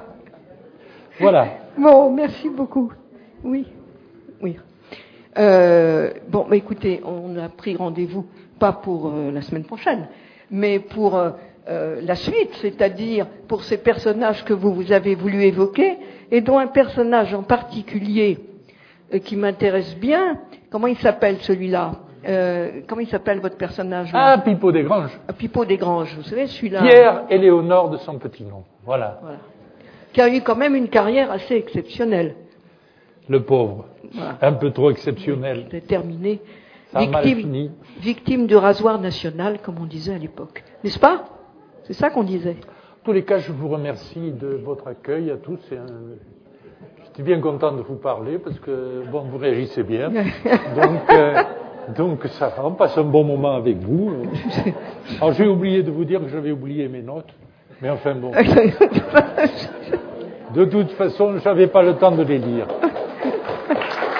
voilà. Bon, merci beaucoup. Oui, oui. Euh, bon, bah, écoutez, on a pris rendez-vous pas pour euh, la semaine prochaine, mais pour euh, euh, la suite, c'est-à-dire pour ces personnages que vous, vous avez voulu évoquer, et dont un personnage en particulier euh, qui m'intéresse bien. Comment il s'appelle celui-là ? Euh, comment il s'appelle votre personnage Ah, Pipeau des Granges. Pipeau des Granges, vous savez, celui-là. Pierre Éléonore de son petit nom. Voilà. Voilà. Qui a eu quand même une carrière assez exceptionnelle. Le pauvre. Voilà. Un peu trop exceptionnel. Déterminé. Ça a mal Victime, fini. victime du rasoir national, comme on disait à l'époque. N'est-ce pas? C'est ça qu'on disait. En tous les cas, je vous remercie de votre accueil à tous. C'est un... J'étais bien content de vous parler parce que, bon, vous réagissez bien. Donc, euh, donc ça va, on passe un bon moment avec vous. Alors, j'ai oublié de vous dire que j'avais oublié mes notes. Mais enfin, bon. De toute façon, je n'avais pas le temps de les lire.